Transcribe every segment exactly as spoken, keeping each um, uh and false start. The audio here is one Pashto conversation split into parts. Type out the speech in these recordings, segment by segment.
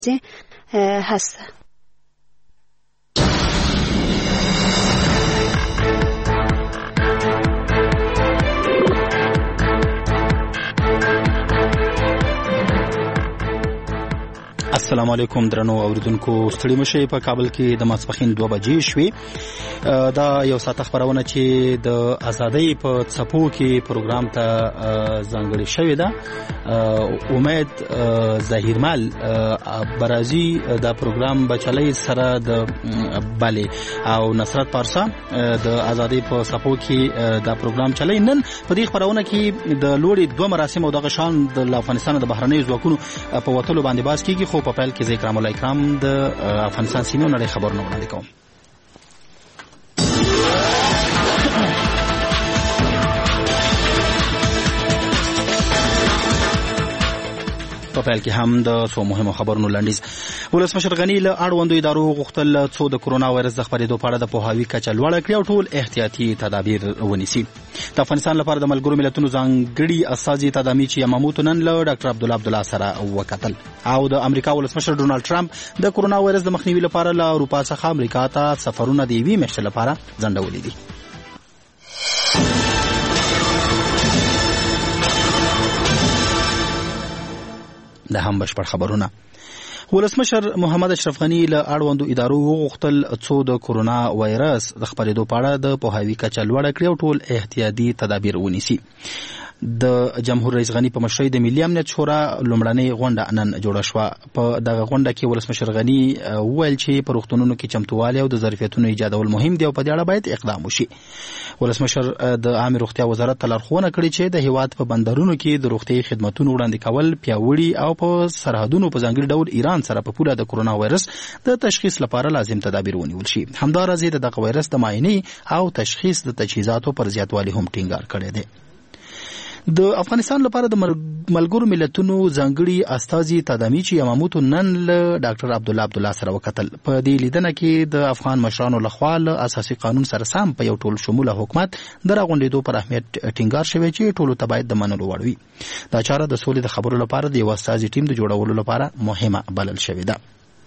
هست. السلام علیکم درنو اوریدونکو، ستړي مشه. په کابل کې د ماسپښین دوه بجې شوې. دا یو ساعت خبرونه چې د ازادۍ په څپو کې پروګرام ته ځانګړې شوې ده. امید ظاهرمل برازي دا پروګرام بچلای سره د بالي او نصرت پارسا د ازادۍ په څپو کې دا پروګرام چلای. نن په دې خبرونه کې د لوړې دوه مراسم او د غشان د افغانستان د بهرنیو ځواکونو په وټلو باندې باز کیږي. خو په پیل کې زه کرام الله کرام د افغانستان سیمو نړۍ خبرونه وړاندې کوم. په پیل کې هم د څو مهمو خبرونو لنډیز. ولسمشر غني له اړوندو ادارو غوښتل څو د کورونا وایرس د خپرېدو په اړه د پوهاوي کچه لوړه کړي او ټول احتیاطي تدابیر ونیسي. د افغانستان لپاره د ملګرو ملتونو ځانګړي استازي تدامي چې یماموتو نن له ډاکټر عبدالله عبدالله سره وکتل. او د امریکا ولسمشر ډونالد ټرمپ د کورونا وایرس د مخنیوي لپاره له اروپا څخه امریکا ته سفرونه د یوې میاشتې لپاره ځنډولي دي. د هم بشپړ خبرونه. ولسمشر محمد اشرف غني له اړوندو ادارو وغوښتل څو د کورونا وایرس د خپرېدو په اړه د پوهاوي کچه لوړه کړي او ټول احتیاطي تدابیر ونیسي. د جمهور رئیس غني په مشرۍ د ملي امنیت شورا لومړنۍ غونډه نن جوړه شوه. په دغه غونډه کې ولسمشر غني وویل چې په روغتونونو کې چمتووالی او د ظرفیتونو ایجادول مهم دي او په دې اړه باید اقدام وشي. ولسمشر د عامه روغتیا وزارت ته لارښوونه کړې چې د هیواد په بندرونو کې د روغتي خدماتو وړاندې کول پیاوړي او په سرحدونو په ځانګړي ډول ایران سره په پوله د کورونا وایرس د تشخیص لپاره لازم تدابیر ونیول شي. همداراز د دغه وایرس د معاینې او تشخیص د تجهیزاتو پر زیاتوالي هم ټینګار کړی دی. د افغانستان لپاره د ملګرو ملتونو ځانګړي استازي تدامي چې یماموتو نن له ډاکټر عبدالله عبدالله سره وکتل. په دې لیدنه کې د افغان مشرانو لخوا له اساسي قانون سره سم په یو ټول شموله حکومت د راغونډېدو پر اهمیت ټینګار شوی چې ټولو ته باید د منلو وړ وي. دا چاره د سولې د خبرو لپاره د یو استازي ټیم د جوړولو لپاره مهمه بلل شوې ده.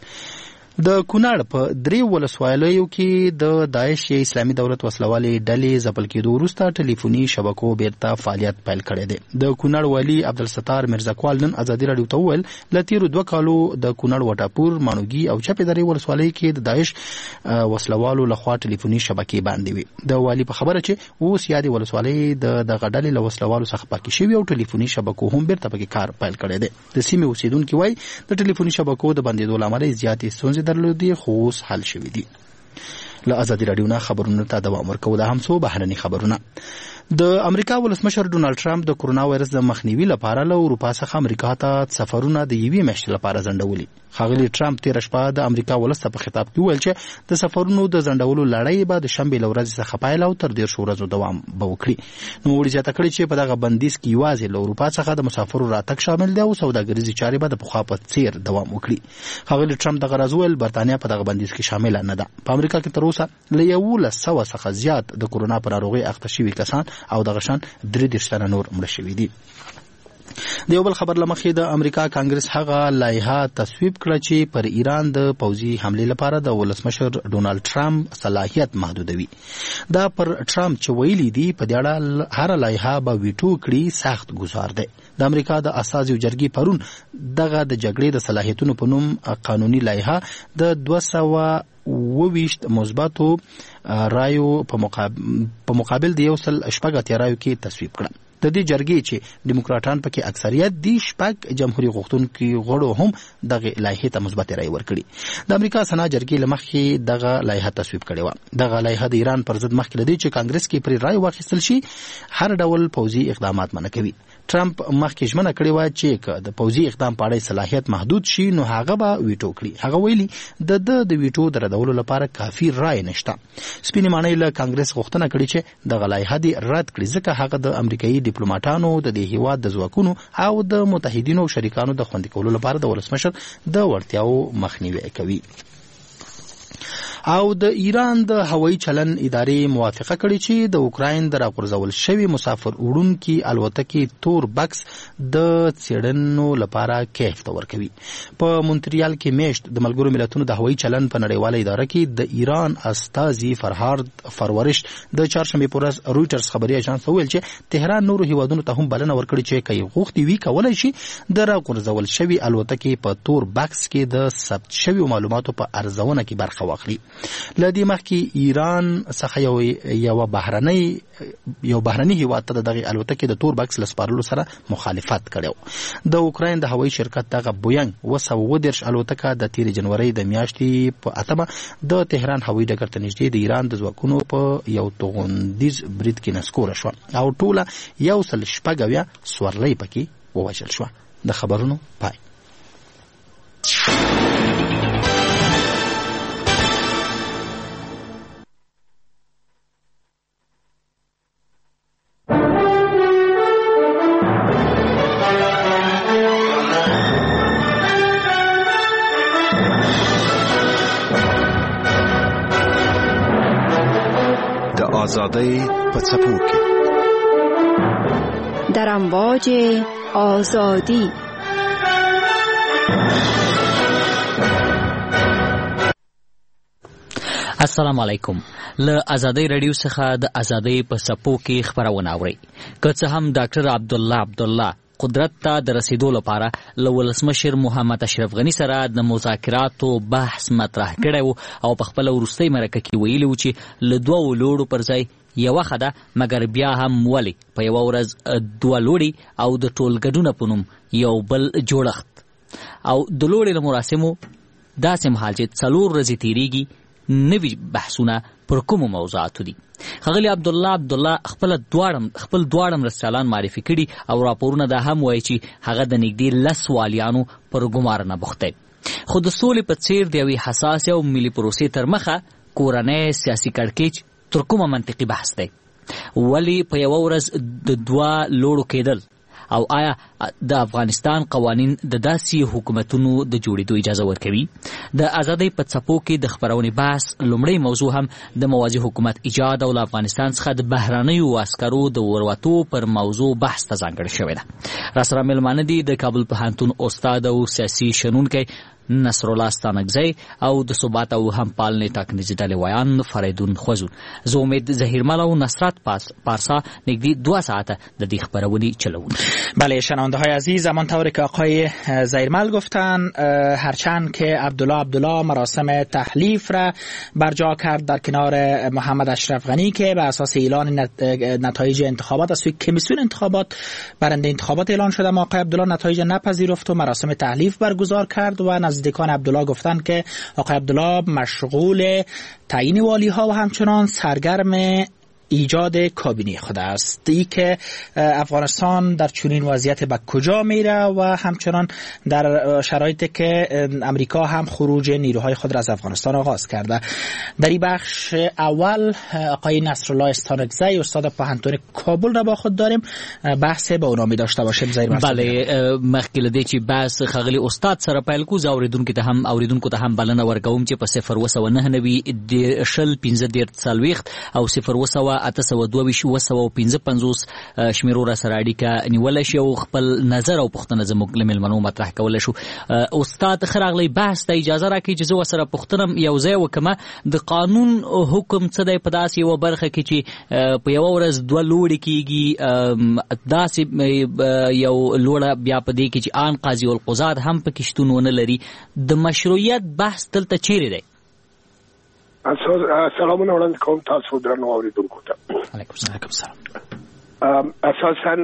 د کونړ په درې ولسوالیو کې د داعش یا اسلامي دولت وسلوالې ډلې ځپل کېدو وروسته ټلیفوني شبکو بیرته فعالیت پیل کړی دی. د کونړ والي عبدالستار مرزاکوال نن ازادي راډیو ته وویل له تېرو دوه کالو د کونړ وټاپور، ماڼوګي او چپې درې ولسوالۍ کې د داعش وسلوالو لخوا ټلیفوني شبکې باندې وي. د والي په خبره چې اوس یادې ولسوالۍ د دغه ډلې له وسلوالو څخه پاکې شوي او ټلیفوني شبکو هم بیرته پکې کار پیل کړی دی. د سیمې اوسیدونکي وایي د ټلیفوني شبکو د بندېدو له امله زیاتې ستونزې درلودي خو اوس حل شوي دي. له ازادي راډیو نه خبرونو ته دوام ورکوو. دا هم څو بهرني خبرونه. د امریکا ولسمشر ډونالد ټرمپ د کورونا وایرس د مخنیوي لپاره له اروپا څخه امریکا ته سفرونه د یوې میاشتې لپاره ځنډولي. ښاغلي ټرمپ تېره شپه د امریکا ولس ته په خطاب کې وویل چې د سفرونو د ځنډولو لړۍ به د شنبې له ورځې څخه پیل او تر دېرشو ورځو دوام به وکړي. نوموړي زیاته کړې چې په دغه بندیز کې یوازې له اروپا څخه د مسافرو راتګ شامل دی او سوداګریزې چارې به د پخوا په څېر دوام وکړي. ښاغلي ټرمپ دغه راز وویل برتانیا په دغه بندیز کې شامله نه ده. په امریکا کې تر اوسه له یولس سوه څخه زیات د کورونا په ناروغۍ اخته شوي کسان او دغه شان درې دېرش تنه نور مړه شوي دي. د یو بل خبر لمخې د امریکا کانګرس هغه لایحه تصویب کړه چې پر ایران د پوځي حملې لپاره د ولسمشر ډونالد ټرمپ صلاحیت محدودوي. دا پر ټرمپ چې ویلي دي په دې اړه هر لایحه به ویټو کړي سخت ګزار دی. د امریکا د اساسي جرګې پرون دغه د جګړې د صلاحیتونو په نوم قانوني لایحه د دوه سوه وویشت مثبتو رایو په مقابل د یو سل شپږ اتیا رایو کې تصویب کړه. د دې جرګې چې دیموکراټان پکې اکثریت دي، شپږ جمهوریت غوښتونکي غړو هم دغه لایحې ته مثبت رای ورکړي. د امریکا سنا جرګې له مخې دغه لایحه تصویب کړې وه. دغه لایحه د ایران پر ضد مخکې له دې چې کانګرس کې پرې رای واخیستل شي هر ډول پوځي اقدامات منع کوي. ټرمپ مخکې ژمنه کړې وه چې که د پوځي اقدام په اړه صلاحیت محدود شي نو هغه به ویټو کړي. هغه ویلي د د د ویټو د ردولو لپاره کافي رای نشته. سپینې ماڼۍ له کانګرس غوښتنه کړې چې دغه لایحه دې رد کړي ځکه هغه د امریکایي ډیپلوماټانو د دې هیواد د ځواکونو او د متحدینو او شریکانو د خوندي کولو لپاره د ولسمشر د وړتیاو مخنیوی کوي. او د ایران د هوایي چلن ادارې موافقه کړې چې د اوکراین د راغورځول شوي مسافر وړونکي الوتکې تور بکس د څېړنو لپاره کیف ته ورکوي. په مونټریال کې میشت د ملګرو ملتونو د هوایي چلن په نړیواله اداره کې د ایران استازي فرهاد فرورش د چهارشنبې په ورځ رویټرز خبري اژانس ته وویل چې تهران نورو هیوادونو ته هم بلنه ورکړې چې که یې غوښتي وي کولی شي د راغورځول شوي الوتکې په تور بکس کې د ثبت شویو معلوماتو په ارزونه کې برخه واخلي. له دې مخکې ایران څخه یو یو بهرنی یو بهرنی هیواد ته دغه الوتکې د تور بکس لسپارلو سره مخالفت کړو. د اوکراین د هوایي شرکت دغه بوینګ اوه سوه اووه دېرش الوتکه د تېرې جنورۍ د میاشتې په اتمه د تهران هوایي ډګر ته نږدې د ایران د ځواکونو په یو توغندیز برید کې نسکوره شوه او ټوله یو سل شپږ اویا سورلۍ پکې ووژل شوه. د خبرونو پای. د آزادۍ په څپو کې در امواج آزادی. السلام علیکم. له آزادۍ رادیو څخه د آزادۍ په څپو کې خبرونه اورئ. که څه هم ډاکټر عبدالله عبدالله قدرت ته د رسیدو لپاره له ولسمشر محمد اشرف غني سره د مذاکراتو بحث مطرح کړی او په خپله وروستۍ مرکه کې ویلي و چې له دوو لوړو پر ځای یوه ښه ده، مګر بیا هم ولې په یوه ورځ دوه لوړي او د ټولګډونه په نوم یو بل جوړښت او د لوړې له مراسمو داسې مهال چې څلور ورځې تېرېږي نوي بحثونه پر کومو موضوعاتو دي. ښاغلي عبدالله عبدالله خپل دواړه خپل دواړه مرستیالان معرفي کړي او راپورونه دا هم وایي چې هغه د نږدې لس والیانو پر ګمارنه بوخت دی. خو د سولې په څېر د یوې حساسې او ملي پروسې تر مخه کورنی سیاسي کړکېچ تر کومه منطقي بحث دی. ولې په یوه ورځ د دوه لوړو کېدل او آیا د افغانستان قوانین د داسې حکومتونو د جوړېدو اجازه ورکوي؟ د آزادۍ په څپو کې د خپرونې بحث لومړی موضوع هم د موازي حکومت ایجاد او له افغانستان څخه د بهرنیو عسکرو د وروتو پر موضوع بحث ته ځانګړې شوې ده. راسره مېلمانه دي د کابل پوهنتون استاد او سیاسي شنونکی نصرالله ستانکزی او د ثبات او همپالنې ټاکنیزې ډلې ویان فریدون خوزون. زه امید ظهیرمل او نصرت پارسا نږدې دوه ساعته د دې خپرونې چلوون. بله شنونده های عزیز، همانطور که آقای ظهیرمل گفتن، هرچند که عبدالله عبدالله مراسم تحلیف را برجا کرد در کنار محمد اشرف غنی که به اساس اعلان نتایج انتخابات از سوی کمیسیون انتخابات برنده انتخابات اعلان شده، اما آقای عبدالله نتایج نپذیرفت و مراسم تحلیف برگزار کرد و نزدیکان عبدالله گفتند که آقای عبدالله مشغول تعیین والی ها و همچنان سرگرم ایجاد کابینه خود است. ای که افغانستان در چنین وضعیت به کجا میره و همچنان در شرایطی که امریکا هم خروج نیروهای خود را از افغانستان آغاز کرده. در این بخش اول آقای نصرالله استانکزی استاد پوهنتون کابل را با خود داریم، بحث به اونامی داشته باشیم. بله، مخکې له دې چې بحث ښاغلي استاد سره پیل کوو، زه اوریدونکو ته هم اوریدونکو ته هم بلنه ورکوم چې په صفر اوه سوه نهه نوي شل پنځه دېرش څلوېښت او صفر اوه سوه اته سوه دوه ویشت اوه سوه پنځه پنځوس شمیرو را سره اړیکه نیولی شي او خپل نظر او پوښتنه زموږ له مېلمنو مطرح کولی شو. استاد ښه راغلی، بحث ته اجازه راکړئ چې زه ورسره پوښتنه یو ځای وکړم. د قانون حکم څه دی په داسې یوه برخه کې چې په یوه ورځ دوه لوړې کېږي؟ داسې یو لوړه بیا په دې کې چې آن قاضي القضات هم پکې شتون ونه لري. د مشروعیت بحث دلته چیرې دی؟ سلامونه وړاندې کوم تاسو درنو اوریدونکو ته. علیکم السلام. اساساً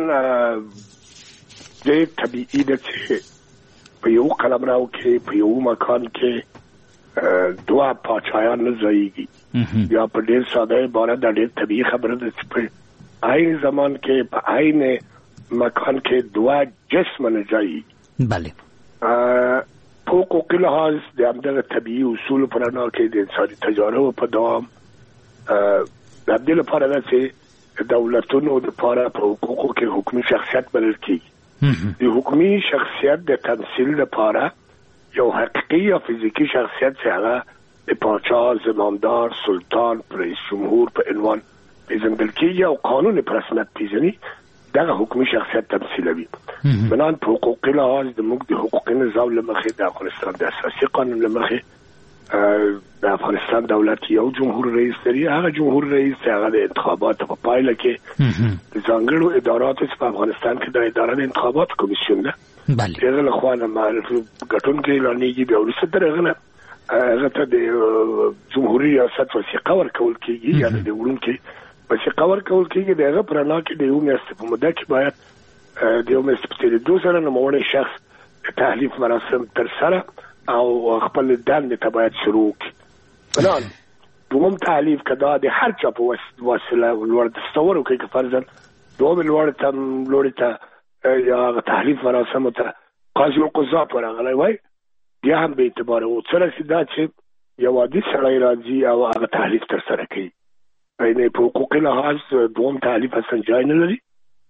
ډېر طبیعي ده چې په یو قلمرو کې په یو مکان کې دوه پاچایان نه ځایږي. یا په ډېر ساده عبارت دا ډېر طبیعي خبره ده چې په عین زمان کې په عین مکان کې دوه جسم نه ځایږي. بله، په حقوقي لحاظ د همدغه طبیعي اصولو په رڼا کې د انساني تجاربو په دوام د همدې لپاره ده چې دولتونو دپاره په حقوقو کې حکومي شخصیت بلل کېږي. د حکومي شخصیت د تمثیل لپاره یو حقیقي یا فزیکي شخصیت چې هغه د پاچا، زمامدار، سلطان، رئیس جمهور په عنوان پیژندل کیږي او قانون په رسمیت پیژني، دغه حکومي شخصیت تمثیلوي. بنان په حقوقي لحاظ د موږ د حقوقي نظام له مخې د افغانستان د اساسي قانون له مخې د افغانستان دولت یو جمهور رئیس لري. هغه جمهور رئیس هغه د انتخاباتو په پایله کې د ځانګړو اداراتو په افغانستان کې د اداره د انتخاباتو کمیسیون ده، هغه له خوا نه ګټونکي اعلانېږي، بیا وروسته تر هغه نه هغه ته د جمهوري ریاست وثیقه ورکول کېږي، یا د وړونکي وثیقه ورکول کېږي. د هغه په رڼا کې د یو میاشتې په موده کې باید د یو میاشتې په تېرېدو سره نوموړی شخص د تحلیف مراسم ترسره او خپل دندې ته باید شروع کړي. بنان دوم تحلیف که دا د هر چا په وسیله لوړ تصور وکړي که فرضاً دوم لوړ ته لوړې ته یا هغه تحلیف مراسمو ته قاضي القضات ورغلی وای، بیا هم به اعتباره و څه رسي دا چې یو عادي سړی راځي او هغه تحلیف ترسره کوي. یعنې په حقوقي لحاظ دوم تحلیف اصلا جای نه لري.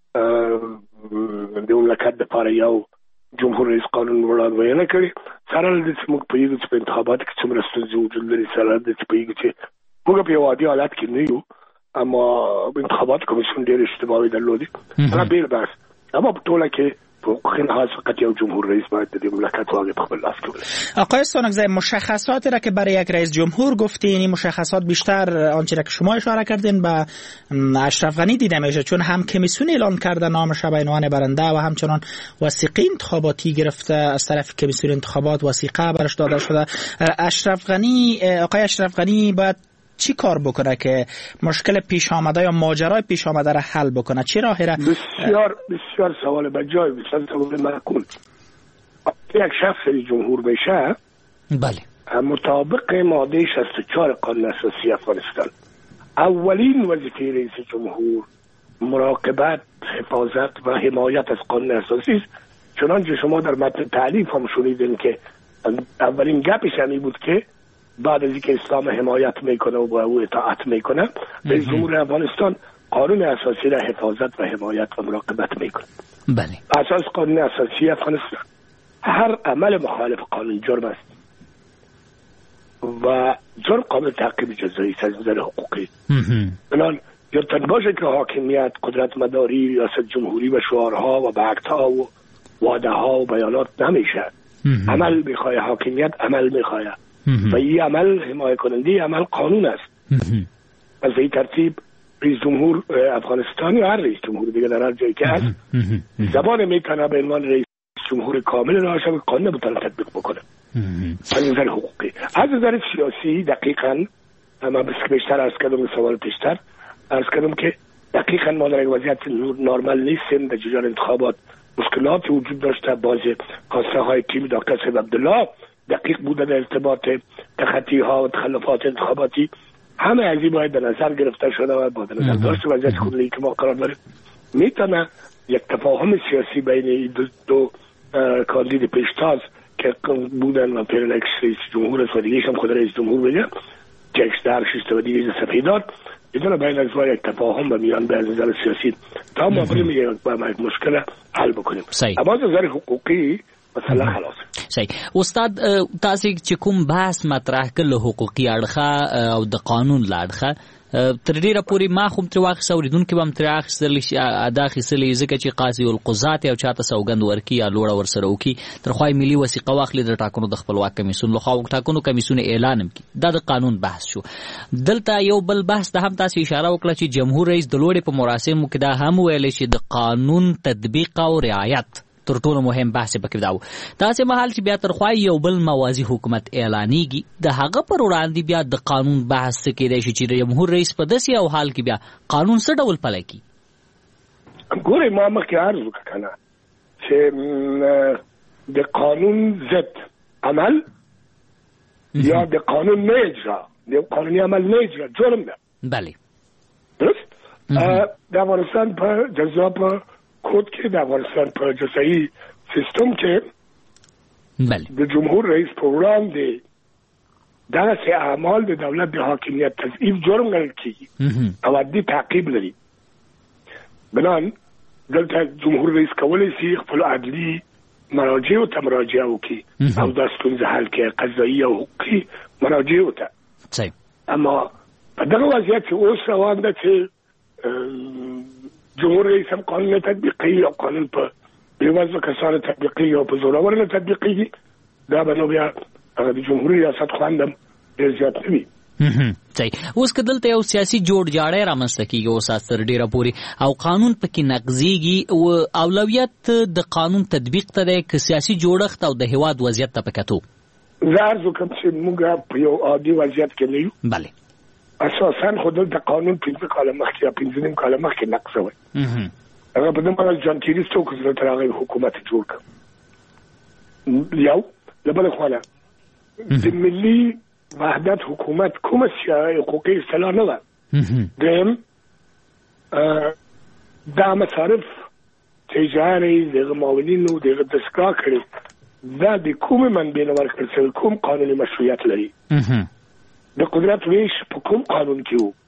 د مملکت دپاره یو جمهور رئیس قانون وړاندوینه کړې، سره له دې چې موږ پوهېږو چې په انتخاباتو کې څومره ستونزې وجود لري، سره له دې چې پوهېږو چې موږ په یو عادي حالت کې نه یو، اما انتخاباتو کمیسیون ډېر اشتباهي درلودې. هغه بېل بحث، اما په ټوله کې په حقوقي لحاظ فقط یو جمهور رئیس باید د دې مملکت واګې په خپل لاس کې ولري. آقای استانکزی، مشخصاتی را که برای یک رئیس جمهور گفتین، این مشخصات بیشتر آنچه را که شما اشاره کردین به اشرف غنی دیده میشه، چون هم کمیسیون اعلان کرده نامش به عنوان برنده و همچنان وثیقه انتخاباتی گرفته از طرف کمیسیون انتخابات، وثیقه برش داده شده. اشرف غنی آقای اشرف غنی باید چی کار بکنه که مشکل پیش آمده یا ماجرای پیش آمده را حل بکنه؟ چی راهی را؟ بسیار بسیار سوال بجای، بسیار سوال معقول. یک شخص جمهور بشه، بله، مطابق ماده شصت و چهار قانون اساسی افغانستان اولین وظیفه رئیس جمهور مراقبت، حفاظت و حمایت از قانون اساسی است. چنانچه شما در متن تعلیف هم شنیدین که اولین گپش همین بود که بعد از اینکه اسلام حمایت میکنه و با او اطاعت میکنه، رئیس جمهور افغانستان قانون اساسی را حفاظت و حمایت و مراقبت میکنه. بله. اساس قانون اساسی افغانستان هر عمل مخالف قانون جرم است و جرم قابل تعقیب جزایی است از نظر حقوقی. بنابراین یادتان باشه که حاکمیت، قدرت مداری، ریاست جمهوری و شعارها و بکت‌ها و وعده ها و بیانات نمیشه. عمل میخواه حاکمیت، عمل میخواه و این عمل حمایت کننده عمل قانون است. از این ترتیب رئیس جمهور افغانستان یا هر رئیس جمهور دیگه در هر جایی که هست زبان میتونه به عنوان رئیس جمهور کامل راشه قانون بتونه تطبیق بکنه. از نظر حقوقی، از نظر سیاسی دقیقاً من بیشتر عرض کردم سوال پیشتر عرض کردم که دقیقاً ما در یک وضعیت نرمال نیستیم. در جریان انتخابات مشکلات وجود داشته. بعضی خواسته های تیم دکتر سید عبدالله دقیق بوده در ارتباط تخطی ها و تخلفات انتخاباتی، همه از این باید به نظر گرفته شده و با نظر داشته وضعیت کلی که ما قرار داریم. میتونه یک تفاهم سیاسی بین دو, دو کاندید پیشتاز که بودن و پیرلکس رئیس جمهور است و دیگه هم خود رئیس جمهور بگه که اکشتر شیسته و دیگه سفیدات میتونه بین از یک تفاهم به میان به نظر سیاسی تا ما بریم یک مشکل حل بکنیم. اما از نظر حقوقی مثلا خلاص. صحیح. استاد تاسو چې کوم بحث مطرح کړل حقوقي اړخه او د قانون لاړخه تر ډیره پوری ما خو تر واخ اوریدونکو به تر اخیستل شي ادا اخیستل ځکه چې قاضي القضات او چاته سوګند ورکی یا لوړ ورسره وکي تر خوای ملي وثیقه واخلي د ټاکنو د خپلواک کمیسیون لخوا ټاکنو کمیسیون اعلان کی دا د قانون بحث شو. دلته یو بل بحث د هم تاسو اشاره وکړه چې جمهور رئیس د لوړې په مراسمو کې دا هم ویل شي د قانون تطبیق او رعایت تر ټولو مهم بحث پکې داو. داسې مهال چې بیا تر خوای یو بل موازی حکومت اعلانېږي د هغه پر وړاندې بیا د قانون بحث کېدای شي چې جمهور رئیس په داسې او حال کې بیا قانون څه ډول پلی کړي. ګورې ما مخکې عرض وکړه کنه چې د قانون ضد عمل یا د قانون نه اجرا، د قانوني عمل نه اجرا جرم ده. بله درست. د افغانستان په جزا په کود کې د افغانستان په جزایي سیستم کې د جمهور رئیس په وړاندې دغسې اعمال د دولت د حاکمیت تضعیف جرم ګڼل کېږي او عدلي تعقیب لري. بنان دلته جمهور رئیس کولی شي خپل عدلي مراجعو ته مراجعه وکړي او دا ستونزه حل کړي، قضایي او حقوقي مراجعو ته. صحیح. اما په دغه وضعیت کې اوس روان ده چې جمهور رئیس هم قانون نه تطبیقوي او قانون په بېوزلو کسانو تطبیقوي او په زورورو نه تطبیقېږي، دا به نو بیا هغه د جمهوري ریاست خوند هم ډېر زیات نه وي. صحیح. اوس که دلته یو سیاسي جوړجاړی رامنځته کېږي اوس تر ډېره پورې او قانون پکې نقضېږي، اولویت د قانون تطبیق ته دی که سیاسي جوړښت او د هېواد وضعیت ته په کتو؟ زه عرض وکړم چې موږ په یو عادي وضعیت کې نه یو. بله. اساساً خو دلته قانون پنځه کاله مخکې یا پنځه نیم کاله مخکې نقض شوی. هغه په دې معنی جان کیري څوک زړه تر هغه حکومت جوړ کړ. یو له بلې خوا نه د ملي وحدت حکومت کومه حقوقي اصطلاح نه ده. دویم دا مصارف چې اجارې دغه معاونینو دغه دستګاه کړي دا د کومې منبع نه ورکړل شوي، کوم قانوني مشروعیت لري، د قدرت ویش په کوم قانون کې و.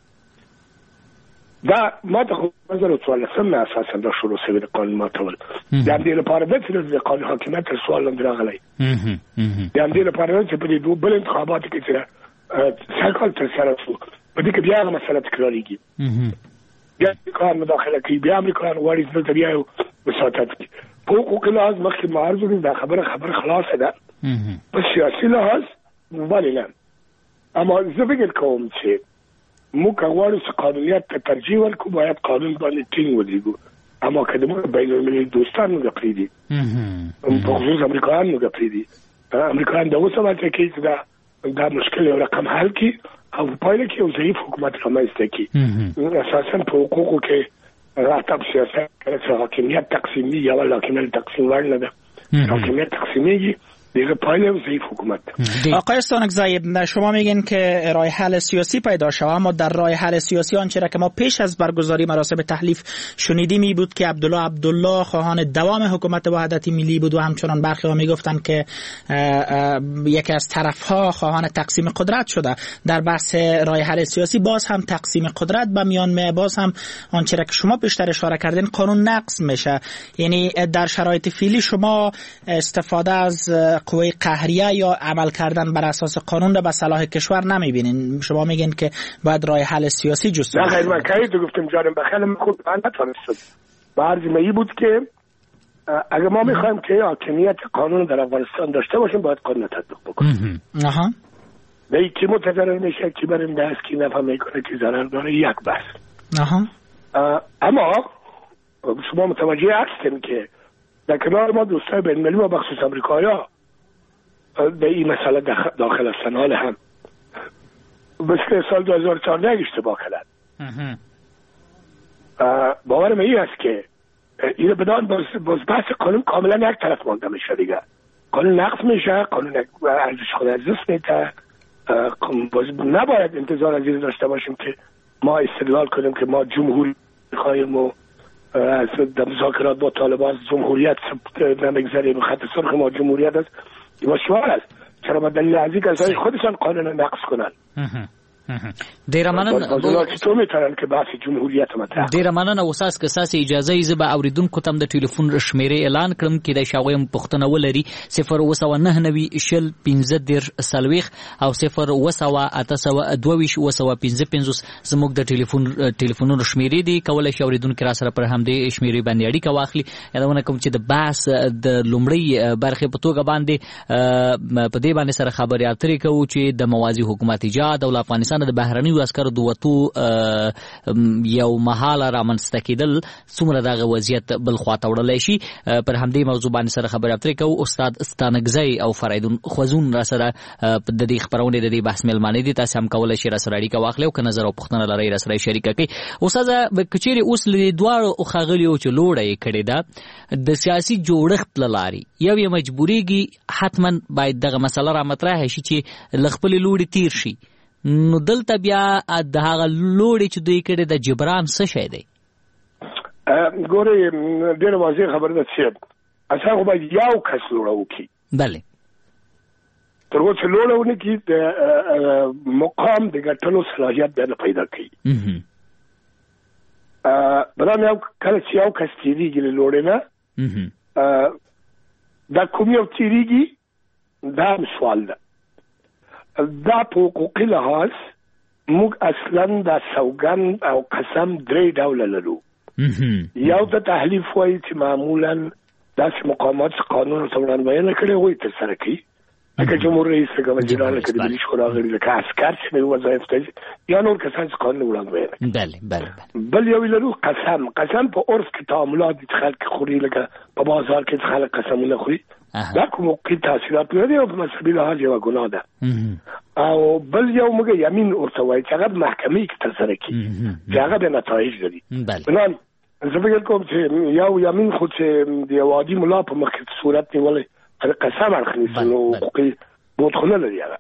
دا ما ته خو نظر څوارلسم نه اساسا دا شروع شوی د قانون ماتول. د همدې لپاره ده چې د قانون حاکمیت تر سوال لاندې راغلی. د همدې لپاره ده چې په دې دوه بل انتخاباتو کې چې سږ کال ترسره شو په دې کې بیا هغه مسله تکرارېږي. بیا امریکایان مداخله کوي، بیا امریکایان غواړي چې دلته بیا یو وساطت کړي. په حقوقي لحاظ مخکې ما عرض وکړم دا خبره خبره خلاصه ده. په سیاسي لحاظ ولې نه؟ اما زه فکر کوم چې موږ غواړو چې قانونیت ته ترجیح ورکړو، باید قانون باندې ټینګ ودرېږو. اما که زموږ بینالمللي دوستان موږ پرېږدي، په خصوص امریکایان موږ پرېږدي، امریکایان دا اوس هم هڅه کوي چې دا دا مشکل یو رقم حل کړي او په پایله کې یو ضعیف حکومت رامنځته کړي. اساسا په حقوقو کې راتب سیاست کله چې حاکمیت تقسیمي یا ول حاکمیت تقسیم وړ نه ده، حاکمیت تقسیمیږي دیگه پایله ضعیف حکومت. آقای استانکزی، شما میگین که راه حل سیاسی پیدا شود، اما در راه حل سیاسی آنچه را که ما پیش از برگزاری مراسم تحلیف شنیدیم می بود که عبدالله عبدالله خواهان دوام حکومت وحدتی ملی بود و همچنان برخی ها میگفتند که یکی از طرفها خواهان تقسیم قدرت شده. در بحث راه حل سیاسی باز هم تقسیم قدرت به میان می، باز هم آنچه را که شما بیشتر اشاره کردین قانون نقض میشه. یعنی در شرایط فعلی شما استفاده از قوه قهریه یا عمل کردن بر اساس قانون را به صلاح کشور نمیبینین. شما میگین که باید راه حل سیاسی جست. نه خیلی من کاری تو گفتم جانم بخیلی من خود من نتوانستم. بعضی مایی بود که اگر ما میخوایم که حاکمیت قانون در افغانستان داشته باشیم باید قانون تطبیق بکنیم. آها. نه کی متضرر میشه، کی برنده است، کی نفع میکنه، کی ضرر داره، یک بحث. آها. اما شما متوجه هستین که در کنار ما دوستای بین‌المللی و بخصوص امریکایی‌ها به این مسئله داخل هستن. حال هم مثل سال دو هزار و چهارده اشتباه کردن. باورم این است که این بدان باز بحث قانون کاملا یک طرف مانده میشه دیگه. قانون نقض میشه، قانون ارزش خود از دست میده. باز نباید انتظار از این داشته باشیم که ما استدلال کنیم که ما جمهوری خواهیم و از مذاکرات با طالبان جمهوریت نمیگذاریم، خط سرخ ما جمهوریت است. این شعار است. چرا با دلیل از اینکه ازای خودشان قانون نقض کنن. ډیر مننه تو میتونن که بحث جمهوریت مطرح. ډیر مننه اوساس که ساسي اجازه یې به اوریدونکو تم د ټلیفون شمیرې اعلان کړم کې د شاویم پښتنه ولري صفر وسو نه نوي شل پنځه دیر سلويخ او صفر وسو اتسو دویش وسو پنځه پنځوس زموږ د ټلیفون ټلیفونونو شمیرې دي. کولای شي اوریدونکو را سره پر هم دي شمیرې باندې اړیکه واخلي. یادونه کوم چې د بحث د لومړی برخه په توګه باندې په دې باندې سره خبري اترې کوو چې د موازی حکومت ایجاد او افغانستان د بهرنیو عسکرو د وټو یو محاله رامنځته کېدل څومره دغه وضعیت بل خواته وړلی شي. پر همدې موضوع باندې سره خبرې اترې کوو. استاد استانکزی او فریدون خوزون را سره د دې خبرونې د دې بحث ملمانې دي. تاسو هم کولای شئ را سره اړیکه واخلئ او که نظر او پوښتنه لرئ را سره شریکه کړئ. استاده که چیرې اوس له دواړو ښاغلیو چې لوړه یې کړې ده د سیاسي جوړښت له لارې یو یې مجبورېږي حتما باید دغه مسله را مطرحه شي چې له خپلې لوړې تیر شي. نو دلته بیا د هغه لوړې چې دوی کړې د جبران څه شی دی؟ ګورې ډېره واضح خبره ده چې اصلا خو باید یو کس لوړه وکړي. بله تر اوسه چې لوړه ونه کړي د مقام د ګټلو صلاحیت بیا نه پیدا کوي. بلان یو کله چې یو کس تېرېږي له لوړې نه دا کوم یو تیریږي دا سوال ده. دا په حقوقي لحاظ موږ اصلا دا سوګند او قسم درې ډوله لرو. یو د تحلیف وایي چې معمولا داسې مقامات قانون ته وړاندوینه کړې وایي ترسره کوي، لکه جمهور رئیس، لکه وزیران، لکه د ملي شورا غړي، لکه عسکر چې نوي وظایف ته یا نور کسان چې قانون وړاندوینه کوي. بله بله. بل یو لرو قسم. قسم په عرف کې تعاملات چې خلک خوري، لکه په بازار کې چې خلک قسمونه خوري، دا کوم حقوقي تاثیرات لري او په مذهبي لحاظ یوه ګناه ده. او بل یو موږ یمین ورته وایي چې هغه محکمې کې ترسره کېږي چې هغه د نتایج لري. بنان زه فکر کوم چې یو یمین خو چې د یو عادي ملا په مخ کې صورت نیولی تر قسم اړخ نیسي نو حقوقي بودخونه لري هغه.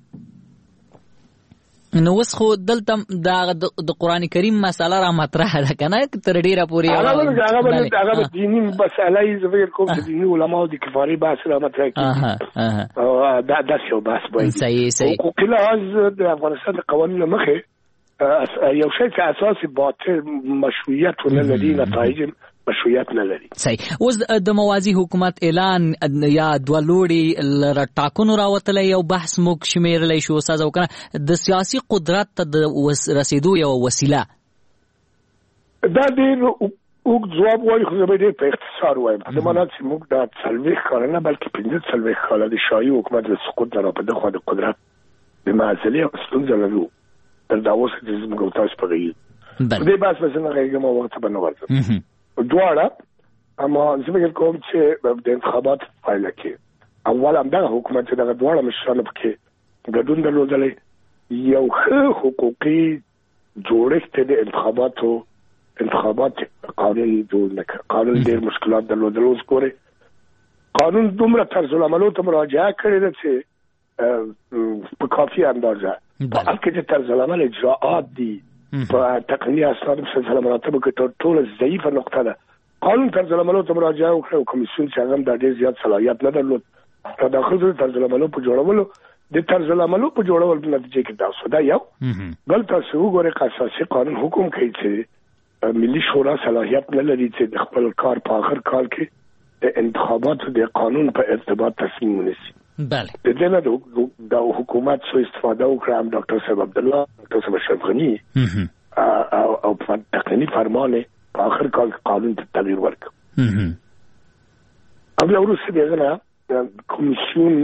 نو اوس خو دلته د قرآن کریم مسله را مطرحه ده که نه تر ډېره پورې هغه به دیني مسله یي. زه فکر کوم چې دیني علماو د کفاري بحث را مطرح کېږي، دا داسې یو بحث باید. صحیح صحیح. حقوقي لحاظ د افغانستان د قوانینو مخې یو شی چې اساس باطل مشروعیت ونه لري، نتایج مشروعیت نه لري. صحیح. اوس د موازی حکومت اعلان یا دوه لوړې له ټاکنو راوتلی یو بحث موږ شمیرلی شو استاد، او کنه د سیاسي قدرت ته د رسیدو یو وسیله دا ډېر اوږد ځواب وایي، خو زه به ډېر په اختصار وایم. په دې معنی چې موږ دا څلوېښت کاله نه بلکې پنځه څلوېښت کاله د شاهي حکومت له سقوط نه را په دغه د قدرت د معضلې او ستونزه لرو تر دا اوسه چې زموږ او تاسو په غېږ. په دې بحث به زه نه غېږم او وخت به نه ورځم دواړه. اما زه فکر کوم چې د انتخابات پایله کې اول همدغه حکومت چې دغه دواړه مشرانو پکې ګډون درلودلی، یو ښه حقوقي جوړښت د انتخاباتو انتخابات قانون جوړ نه کړ. قانون ډېر مشکلات درلودل. اوس ګورئ قانون دومره طرز العملو ته مراجعه کړې ده چې په کافي اندازه په هر کې چې طرز العمل اجراءات دي په تقنیني اسنادو په سلسله مراتبو کې تر ټوله ضعیفه نقطه ده. قانون طرز العملو ته مراجعه وکړه او کمیسیون چې هغه هم دا ډېر زیات صلاحیت نه درلود را داخل شو طرز العملو په جوړولو. د طرز العملو په جوړولو په نتیجه کې دا شو. دا یو. بل تاسو وګورئ اساسي قانون حکم کوي چې ملي شورا صلاحیت نه لري چې د خپل کار په آخر کال کې د انتخاباتو د قانون په ارتباط تصمیم ونیسي. بله. د دې نه د حکومت څو استفاده وکړه، هم ډاکټر صاحب عبدالله، ډاکټر صاحب اشرف غني او په تقنیني فرمان په آخر کال قانون ته تغییر ورکړ. او بیا وروسته د هغه نه کمیسیون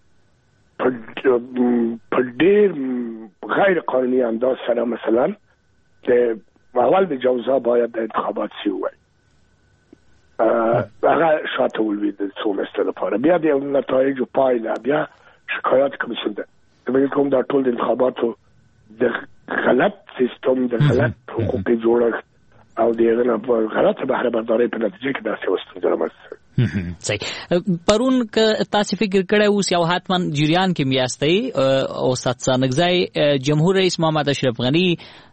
په ډېر غیر قانوني انداز سره مثلا د اول د جوزا باید د انتخابات سی ووایي، هغه شاته ولوېد د څو میاشتو لپاره. بیا د نتایجو پایله بیا شکایات کمیسیون ده. زه فکر کوم دا ټول د انتخاباتو د غلط سیستم، د غلط حقوقي جوړښت او د هغه نه غلطه بهره بردارۍ په نتیجه کې داسې یوه ستونزه رامنځته. صحیح. پرون که تاسو فکر کړی اوس یو حتما جریان کې میاستئ استاد څانګزی، جمهور رئیس محمد اشرف غني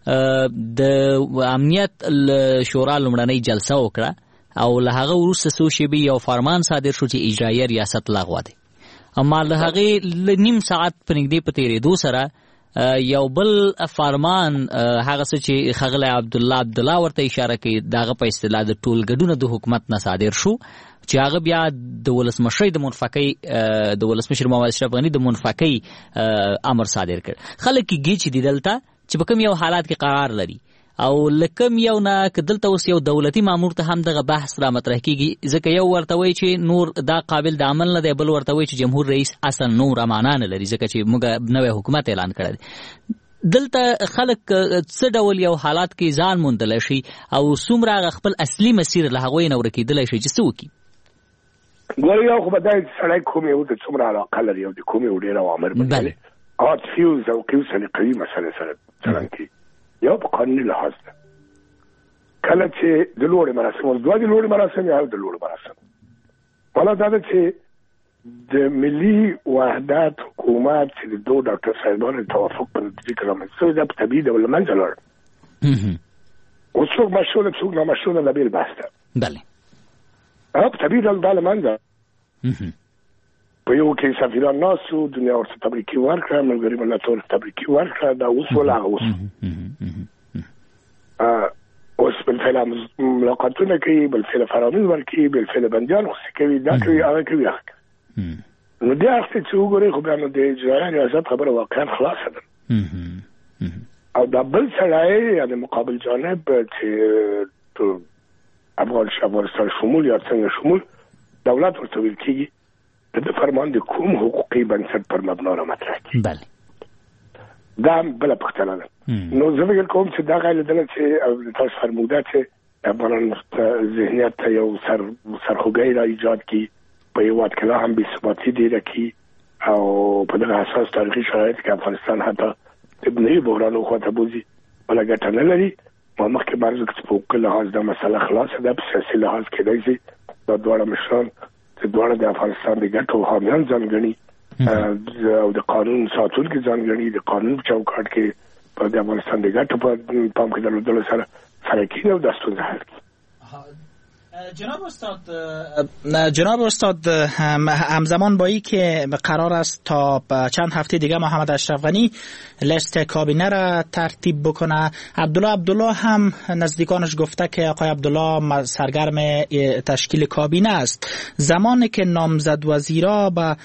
د امنیت شورا لومړنۍ جلسه وکړه او له هغه وروسته څو شېبې یو فرمان صادر شو چې اجرایي ریاست لغوه دی. اما له هغې نیم ساعت په نږدې په تېرېدو سره یو بل فرمان هغه څه چې ښاغلی عبدالله عبدالله ورته اشاره کوي د هغه په اصطلاح د ټولګډونه د حکومت نه صادر شو چې هغه بیا د ولسمشرۍ د منفکۍ د ولسمشر محمد اشرف غني د منفکۍ امر صادر کړ. خلک یې ګیچ دي دلته چې په کوم یو حالات کې قرار لري او لکم یو نه که دلته اوس یو دولتي مامور ته هم دغه بحث را مطرح کېږي، ځکه یو ورته وایي چې نور دا قابل د عمل نه دی، بل ورته وایي چې جمهور رئیس اصلا نور امانه نه لري ځکه چې موږ نوی حکومت اعلان کړی دی. دلته خلک څه ډول یو حالات کې ځان موندلی شي او څومره هغه خپل اصلي مسیر له هغوی نه ورکېدلی شي چې څه وکړي؟ ګورې یو خو به دا سړی کوم یو د څومره علاقه لري او د کوم یو ډېر عوامل بدلي عاطفي او ذوقي او سلیقوي مسلې سره چلند کوي. یو په قانوني لحاظ ده کله چې د لوړې مراسم اوس دوه د لوړې مراسم یا د لوړې مراسم والا دا ده چې د ملي وحدت حکومت چې د دوه ډاکټر صاحبانو توافق په نتیجه کې رامنځته شوی دا په طبیعي ډول له منځه لاړ. اوس څوک مشهور ده څوک نامشهور ده دا بېل بحث ده. بله. په طبیعي ډول دا له منځه په یو کې سفیران ناست وو، دنیا ورته تبریکي ورکړه، ملګري ملتونو تبریکي ورکړه، دا اوس ولا هغه اوس اوس بل فعل ملاقاتونه کوي، بل فعل فرامین ورکوي، بل فعل بندیان خوشي کوي، دا کوي هغه کوي. نو دې اخته چې وګورئ خو بیا نو د اجرایه ریاست خبره واقعا خلاصه ده. او دا بل سړی یعنې مقابل جانب چې افغانستان شمول یا څنګه شمول دولت ورته ویل کېږي د فرمان د کوم حقوقي بنسټ پر مبنا را مطرح کړي. بله دا هم بله پوښتنه ده. نو زه فکر کوم چې دغه لیدنه چې تاسو فرموده چې افغانان ذهنیت ته یو سرخوږی را ایجاد کړي، په هېواد کې لا هم بېثباتي ډېره کړي او په دغه حساس تاریخي شرایط کې افغانستان حتی د نوي بحرانو خواته بوځي، بله ګټه نه لري. ما مخکې به عرض وکړه چې په حقوقي لحاظ دا مسله خلاصه ده، په سیاسي لحاظ کېدای شي دا دواړه مشران چې دواړه د افغانستان د ګټو حامیان ځان ګڼي او د قانون ساتونکي ځان ګڼي، د قانون په چوکاټ کې په د افغانستان د ګټو په پام کې درلودلو سره سره کېږي او دا ستونزه حل کړي. جناب استاد جناب استاد همزمان با ای که قرار است تا چند هفته دیگه محمد اشرف غنی لیست کابینه را ترتیب بکنه، عبدالله عبدالله هم نزدیکانش گفته که آقای عبدالله سرگرم تشکیل کابینه است. زمانی که نامزد وزیرا به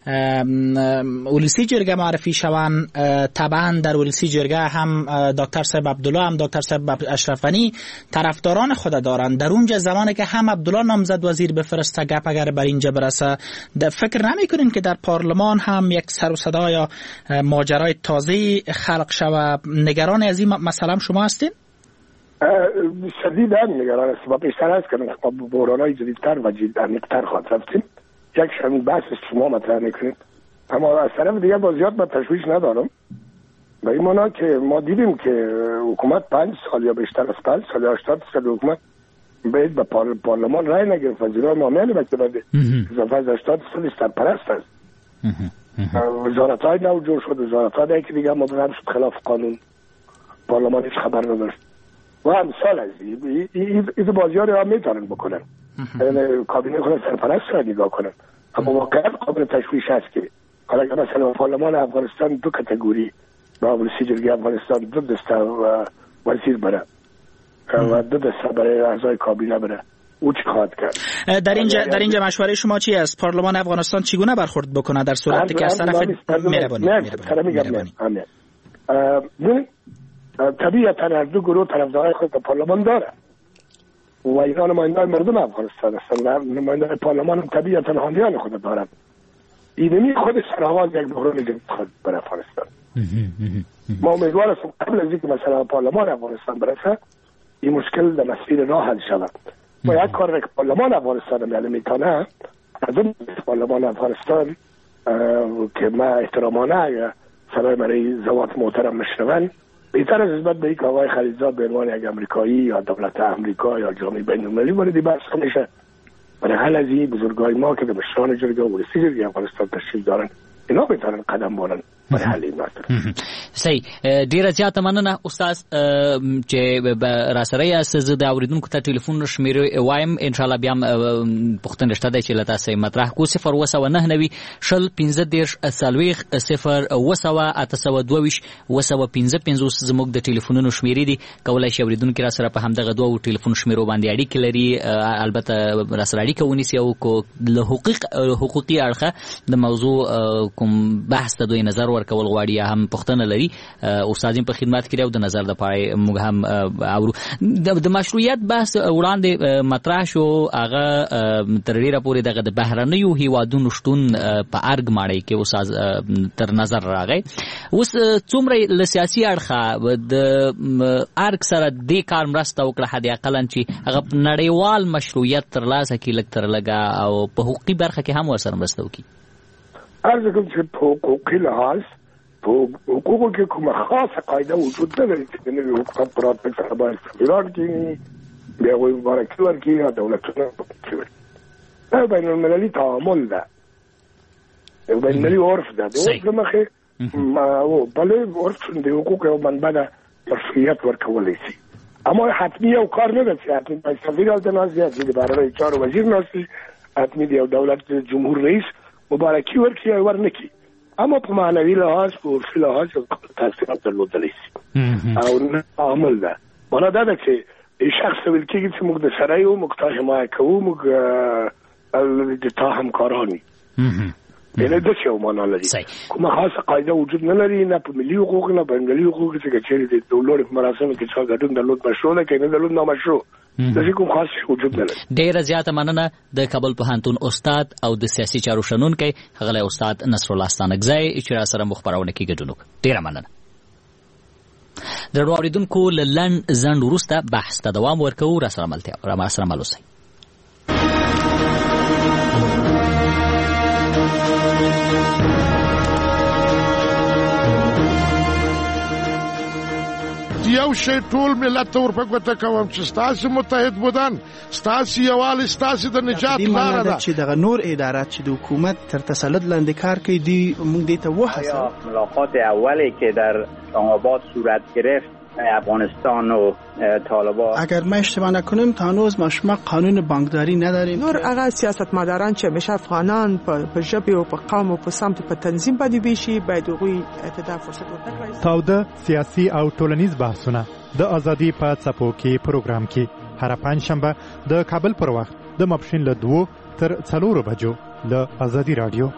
ولسی جرگه معرفی شوند، طبعا در ولسی جرگه هم دکتر صاحب عبدالله هم دکتر صاحب اشرف غنی طرفداران خود دارند. در اونجا زمانی که هم عبدالله نامزد وزیر بفرسته گپ اگر بر اینجا برسه، فکر نمیکنین که در پارلمان هم یک سر و صدا یا ماجرای تازه خلق شود؟ نگران از این مسئله شما هستین؟ شدیداً نگران هستم. با پیشتر هست که ما بحران‌های جدیدتر و عمیق‌تر خواهد رفتیم. یک همین بحث شما مطرح میکنید، اما از طرف دیگه با زیاد من تشویش ندارم به این معنا که ما دیدیم که حکومت پنج سال یا بیشتر از پنج سال یا هشتاد سال حکومت باید به پارلمان رای نگرفت. وزیران معامله مکتب اضافه از هشتاد سال سرپرست است. وزارت‌های نو جور شد، وزارت‌های که دیگه مبرم شد خلاف قانون، پارلمان هیچ خبر نداشت و امثال از این این بازی‌ها رو هم میتونن بکنن، یعنی کابینه خود سرپرست را نگاه کنن. اما واقعا قابل تشویش هست که حالا اگر مثلا پارلمان افغانستان دو کاتگوری با ولسی جرگه افغانستان دو دسته و وزیر بره و دو دسته برای اعضای کابینه بره، او چی خواهد کرد؟ در اینجا در اینجا مشوره شما چی است؟ پارلمان افغانستان چگونه برخورد بکنه در صورتی که از طرف مهربانی مهربانی طبیعتا هر دو گروه طرفدارای خود در پارلمان داره و اینا نماینده مردم افغانستان هستند، نماینده پارلمان هم طبیعتا حامیان خود دارند. اینمی خود سرآغاز یک بحران جدید خود برای افغانستان. ما امیدوار هستیم قبل از اینکه مثلا پارلمان افغانستان برسه این مشکل در مسیر راه حل شود. و یک کار که پارلمان افغانستان میل میکنه، از اون پارلمان افغانستان که ما احترامانه صدای برای زوات محترم مشنون، بهتر از نسبت به اینکه آقای خلیلزاد به عنوان یک امریکایی یا دولت امریکا یا جامعه بین‌المللی وارد بحث میشه. برای حل از این بزرگای ما که در مشران جرگه و ولسی جرگه افغانستان تشریف دارن، اینا بهترن قدم بارن برای حل این مسئله. صحیح. ډیره زیاته مننه استاد چې را سره یاست. زه د اوریدونکو ته ټلیفون شمیرې وایم، ان شاء الله بیا پوښتنه شته ده چې له تاسو مطرح کو. صفر اوه سوه نهه نوي شل پنځه دېرش څلوېښت صفر اوه سوه اته سوه دوه ویشت اوه سوه پنځه پنځوس زموږ د ټلیفونونو شمیرې دي. کولی شي اوریدونکي را سره په همدغه دوه ټلیفون شمیرو باندې اړیکې لري، البته را سره اړیکه ونیسي او له حقوق حقوقي اړخه د موضوع کوم بحث ته دوی نظر ورکول غواړي یا هم پوښتنه لري، استاد په خدمت کې او د نظر د پاره موږ هم اورو. د مشروعیت بحث وړاندې مطرح شو، هغه تر ډیره پورې دغه د بهرنیو هیوادونو شتون په ارګ ماړی کې اوس تر نظر راغی. اوس څومره له سیاسي اړخه د ارګ سره د کار مرسته وکړه حد اقل چې هغه نړیوال مشروعیت ترلاسه کړي لږ تر لږه او په حقوقي برخه کې هم ورسره مرسته وکړي؟ عرض کوم چې په حقوقي لحاظ په حقوقو کې کومه خاصه قاعده وجود نه لري چې نوي حقوقات پرات سره باید سفیران کېږي، بیا وایي مبارکي ورکړي یا دولتونه ورکړي. دا بین المللي تعامل ده، یو بین المللي عرف ده. د عرف له مخې بلې عرف د حقوقو یو منبع ده، مشروعیت ورکولی شي. اما حتمي یو کار نه ده چې حتمي باید سفیر هلته ناست وي، حتمي د بهرنیو چارو وزیر ناست وي، حتمي د یو دولت جمهور رئیس مبارکي ورکړي یا ورنکړي. اما په معنوي لحاظ په عرفي لحاظ تاثیرات درلودلی شي او نه تعامل ده. معنا دا ده چې این شخص ویل کېږي چې موږ د سره یو موږ تا حمایه کوو موږ د تا همکارانی یعنی د څه معنا لري کومه خاصه قاعده وجود نه لري نه په ملي حقوق نه په انګلیسي حقوق کې چې د دولت مراسم کې څو ګډون د لوت مشروع ده کې نه د لوت نامشروع د څه کوم خاص وجود نه لري. ډیره زیاته مننه د کابل پوهنتون استاد او د سیاسي چارو شنونکي غلی استاد نصر الله ستانکزی چې را سره مخبرونه کې ګډون وکړ. ډیره مننه. درنو اوریدونکو له لنډ ځنډ وروسته بحث ته دوام ورکوو. را سره ملتیا را سره مل اوسئ. یو شی ټول ملت ته ورپګوته کوم چې ستاسو متحد بودن ستاسو یووالی ستاسو د نجات لاره ده چې دغه نور ادارات چې د حکومت تر تسلط لاندې کار کوي دی موږ دې ته وحسه. ملاقات اولی که در آباد صورت گرفت افغانستان و طالبان اگر ما اشتباه نکنیم تا هنوز ما شما قانون بانکداری نداریم. نور هغه سیاستمداران چې همیشه افغانان په ژبه او په قوم او په سمت په تنظیم باندې بشي باید هغوی ته فرصت ورکړي. تاوده سیاسي او ټولنیز بحثونه د ازادي په څپو کې پروګرام کې هر پنځشنبه د کابل پر وخت د ماپښین له دوه تر څلورو بجو له ازادي رادیو.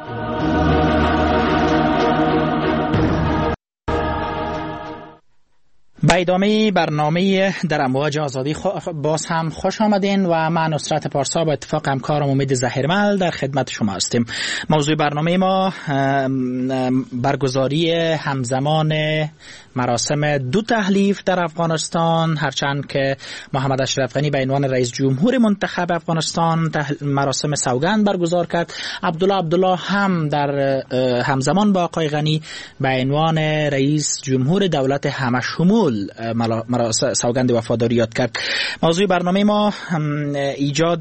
به ادامه برنامه در امواج آزادی باز هم خوش آمدین و من نصرت پارسا با اتفاق همکارم امید ظهیرمل در خدمت شما هستیم. موضوع برنامه ما برگزاری همزمان مراسم دو تحلیف در افغانستان، هرچند که محمد اشرف غنی به عنوان رئیس جمهور منتخب افغانستان مراسم سوگند برگزار کرد، عبدالله عبدالله هم در همزمان با آقای غنی به عنوان رئیس جمهور دولت همشمول سوگند وفاداری یاد کرد. موضوع برنامه ما ایجاد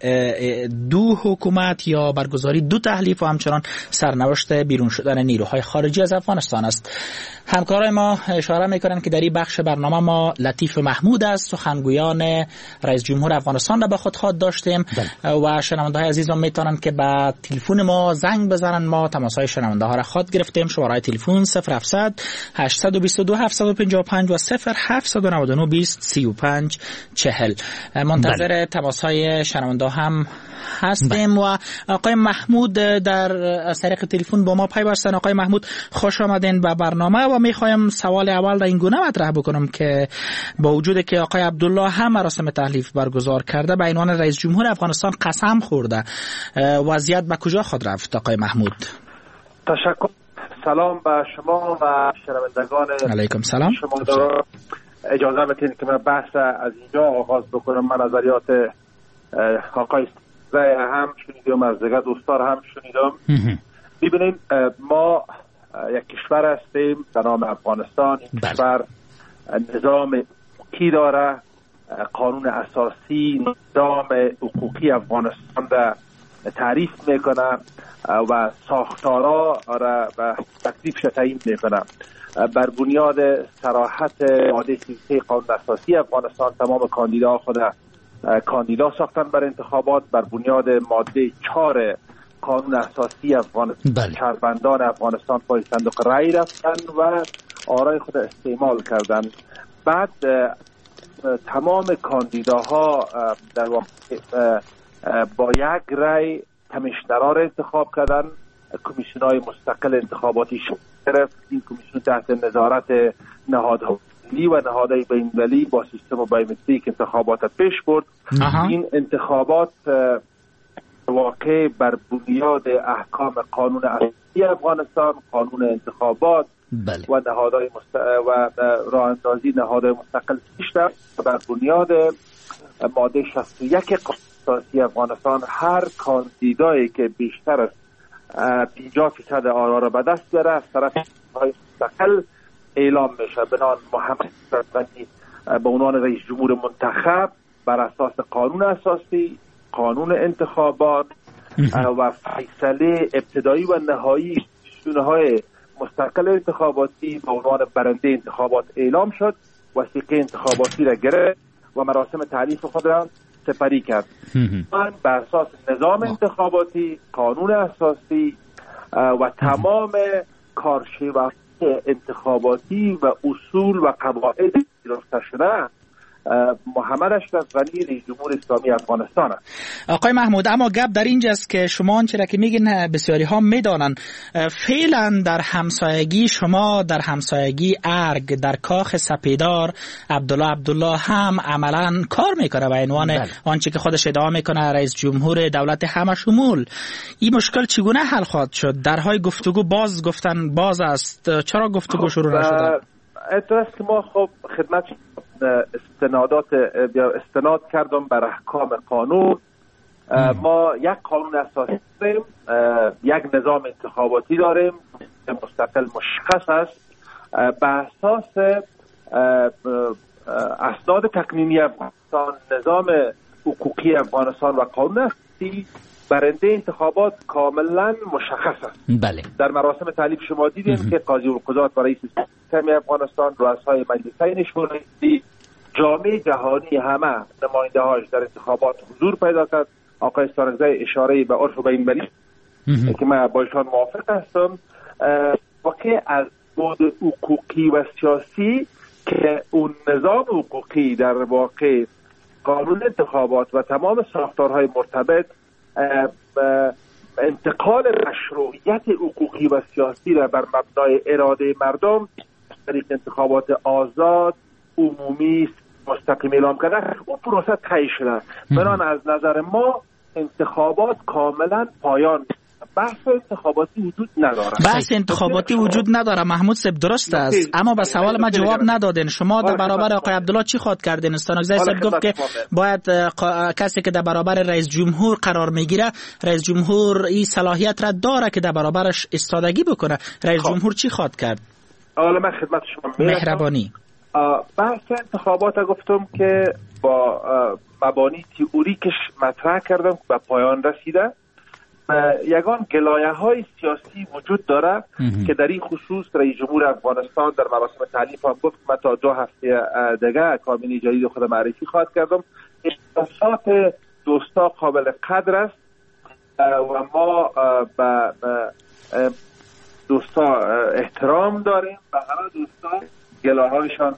دو حکومت یا برگزاری دو تحلیف و همچنان سرنوشت بیرون شدن نیروهای خارجی از افغانستان است. همکارای ما اشاره میکنن که در این بخش برنامه ما لطیف محمود است، سخنگویان رئیس جمهور افغانستان را به خود خواهد داشتیم و شنونده های عزیز میتونن که به تلفن ما زنگ بزنن. ما تماس های شنونده ها را خواهد گرفتیم. شماره تلفن صفر هفتصد هشتصد و بیست و دو هفتصد و پنجاه و پنج و صفر هفتصد و نود و نه بیست سی و پنج چهل. منتظر تماس های شنونده هم هستیم. بله. و آقای محمود در از طریق تلفن با ما پیوستن. آقای محمود خوش آمدین به برنامه و میخوایم سوال اول را این گونه مطرح بکنم که با وجود که آقای عبدالله هم مراسم تحلیف برگزار کرده به عنوان رئیس جمهور افغانستان قسم خورده، وضعیت به کجا خود رفت آقای محمود؟ تشکر. سلام به شما و شنوندگان. علیکم سلام. شما دارم اجازه بدین که من بحث از اینجا آغاز بکنم. من نظریات آقای زای هم شنیدم، از دیگر دوستان هم شنیدم. ببینیم ما یک کشور هستیم به نام افغانستان. این کشور نظام حقوقی داره، قانون اساسی نظام حقوقی افغانستان را تعریف میکنه و ساختارا را به تکلیفش تعیین میکنه. بر بنیاد صراحت ماده سی و سه قانون اساسی افغانستان تمام کاندیداها خود کاندیدا ساختن بر انتخابات. بر بنیاد ماده چهار قانون اساسی افغانستان شهروندان افغانستان پای صندوق رای رفتن و آرای خود استعمال کردن. بعد تمام کاندیداها در واقع با یک رای کمیشنرها را انتخاب کردن. کمیسیون‌های مستقل انتخاباتی شرف. این کمیسیون تحت نظارت نهادها و نهادهای بین‌المللی با سیستم بایومتریک انتخابات پیش برد. این انتخابات واقع بر بنیاد احکام قانون اساسی افغانستان، قانون انتخابات بله. و نهادهای مست... و راه اندازی نهادهای مستقل پیش رفت. بر بنیاد ماده شصت و یک قانون اساسی افغانستان هر کاندیدایی که بیشتر از پنجاه فیصد آرا را به دست بیاره از طرف های مستقل اعلام میشه. بنان محمد اشرف غنی به عنوان رئیس جمهور منتخب بر اساس قانون اساسی، قانون انتخابات و فیصله ابتدایی و نهایی کمیسیون‌های مستقل انتخاباتی به عنوان برنده انتخابات اعلام شد. وثیقه انتخاباتی را گرفت و مراسم تعریف خود را سپری کرد. من بر اساس نظام انتخاباتی، قانون اساسی و تمام کارشیوه‌های انتخاباتی و اصول و قواعد گرفته شده محمد اشرف غنی رئیس جمهور اسلامی افغانستان است. آقای محمود، اما گپ در اینجاست که شما آنچه را که میگین بسیاری ها میدانن، فعلا در همسایگی شما، در همسایگی ارگ، در کاخ سپیدار، عبدالله عبدالله هم عملا کار میکنه به عنوان آنچه که خودش ادعا میکنه رئیس جمهور دولت همه شمول. این مشکل چگونه حل خواهد شد؟ درهای گفتگو باز گفتن باز است، چرا گفتگو شروع نشده؟ اعتراض که ما خب خدمت استنادات یا استناد کردم بر احکام قانون. ما یک قانون اساسی داریم، یک نظام انتخاباتی داریم مستقل مشخص است. به اساس اسناد تقنینی افغانستان، نظام حقوقی افغانستان و قانون اساسی، برنده انتخابات کاملا مشخص است. بله. در مراسم تعلیف شما دیدیم که قاضی القضات و رئیس محکمه افغانستان، رؤسای مجلسین شورای، جامعه جهانی همه نماینده هاش در انتخابات حضور پیدا کرد. آقای سارنگزی اشاره به عرف و به این بری که من با ایشان موافق هستم. واقع از بعد حقوقی و سیاسی که اون نظام حقوقی در واقع قانون انتخابات و تمام ساختارهای مرتبط انتقال مشروعیت حقوقی و سیاسی را بر مبنای اراده مردم طریق انتخابات آزاد، عمومی، مستقیم اعلام کردن، اون پروسه طی شده. بنابراین از نظر ما انتخابات کاملا پایان. بحث انتخاباتی وجود نداره. بحث انتخاباتی وجود نداره محمود صاحب، درست است، اما به سوال ما جواب ندادین. شما در برابر آقای عبدالله چی خواد کردین؟ استانگزی صاحب گفت که باید کسی که در برابر رئیس جمهور قرار میگیره، رئیس جمهور این صلاحیت را داره که در برابرش ایستادگی بکنه. رئیس جمهور چی خواد کرد؟ حالا من خدمت شما مهربانی. بحث انتخابات گفتم که با مبانی تئوریکش مطرح کردم و پایان رسیده. یگان گلایه های سیاسی وجود داره که در این خصوص رئیس جمهور افغانستان در مراسم تعلیف هم گفت من تا دو هفته دیگه کابینه جدید خود معرفی خواهد کردم. احساسات دوستا قابل قدر است و ما به دوستا احترام داریم و همه دوستا گلایه هایشان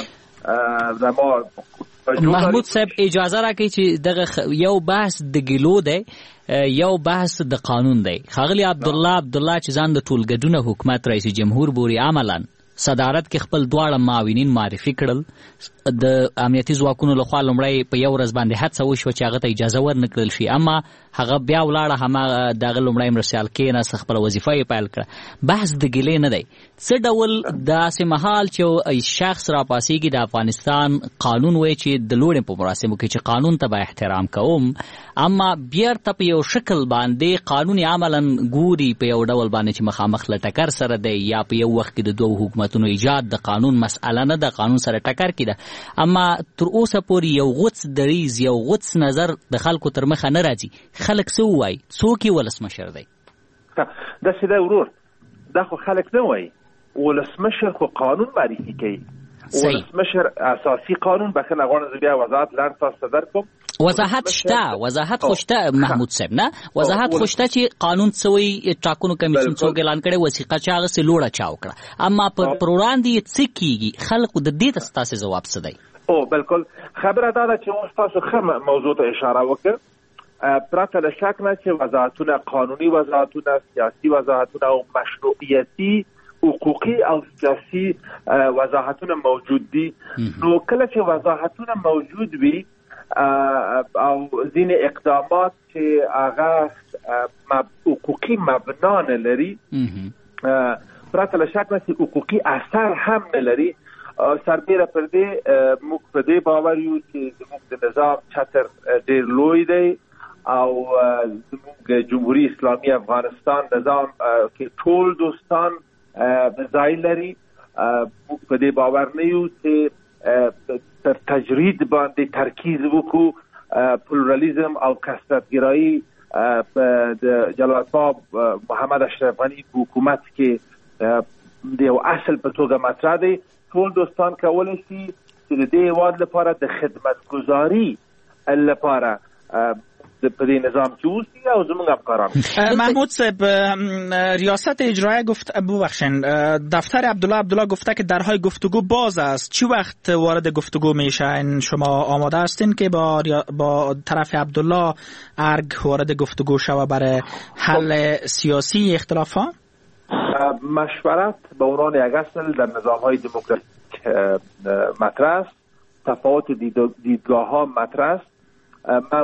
و ما محمود صاحب اجازه راکړئ چې دغه یو بحث د ګیلو دی، یو بحث د قانون دی. ښاغلی عبدالله عبدالله چې ځان د ټولګډونه حکومت رئیس جمهور بوري عملاً صدارت کې خپل دواړه معاونین معرفي کړل. د امنیتي ځواکونو لخوا لومړی په یو ورځ باندې هڅه وشوه چې هغه ته اجازه ورنکړل شي، اما هغه بیا ولاړه هماغه دغه لومړی مرستیال کېناست، خپله وظیفه یې پیل کړه. بحث د ګیلې نه دی. څه ډول داسې مهال چې شخص راپاسېږي د افغانستان قانون وایي چې د لوړې په مراسمو کې چې قانون ته به احترام کوم، اما بیرته په یو شکل باندې قانون عملاً ګوري په یو ډول باندې چې مخامخ له ټکر سره دی، یا په یو وخت کې د دوو حکومتونو ایجاد د قانون مسئله نه ده، قانون سره ټکر کې ده. اما تر اوسه پورې یو غوڅ دریځ، یو غوڅ نظر د خلکو تر مخه نه راځي. خلک څه وایي؟ څوک یې ولسمشر دی؟ داسې دی ورور، دا خو خلک نه وایي، ولسمشر خو قانون معرفي کوي. ولسمشر اساسي قانون بخنه غواړم بیا وضاحت لاندې تاسو ته درکوم. وضاحت شته، وضاحت خوشته محمود صاحب نه، وضاحت خوشته چې قانون څه وایي، ټاکنو کمیسیون څوک اعلان کړي، وثیقه چې هغه سې لوړه چا وکړه، اما پر پر وړاندې څه کیږي؟ خلکو د دې ته ستاسې ځواب څه دی؟ او بالکل خبره دا ده چې اوس تاسو ښه موضوع ته اشاره وکړه. پرته له شک نه چې وضاحتونه، قانوني وضاحتونه، سیاسي وضاحتونه او مشروعیتي حقوقي او سیاسي وضاحتونه موجود دي. نو کله چې وضاحتونه موجود وي او ځینې اقدامات چې هغه حقوقي مبنا نه لري، پرته له شک نه چې حقوقي اثر هم نه لري، سربیره پر دې موږ په دې باور یو چې زموږ د نظام چتر ډېر لوی دی او زموږ جمهوری اسلامی افغانستان نظام کې ټول دوستان ځای لري. موږ په دې باور نه یو چې تر تجرید باندې ترکیز وکړو. پلورالیزم او کثرت‌گرایی د جلالتمآب محمد اشرف غنی په حکومت کې د یو اصل په توګه مطرح دی. ټول دوستان کولی شي چې د دې هېواد لپاره د خدمتګزاري لپاره په دې نظام کې اوسي او زموږ افکاران. محمود صاحب، ریاست اجرایی گفت ببخشین دفتر عبدالله عبدالله گفته که درهای گفتگو باز است. چی وقت وارد گفتگو میشن؟ شما آماده هستین که با با طرف عبدالله ارگ وارد گفتگو شوه برای حل سیاسی اختلاف ها؟ مشورت به عنوان یک اصل در نظام های دموکراتیک مطرح است. تفاوت دیدگاه ها مطرح است. من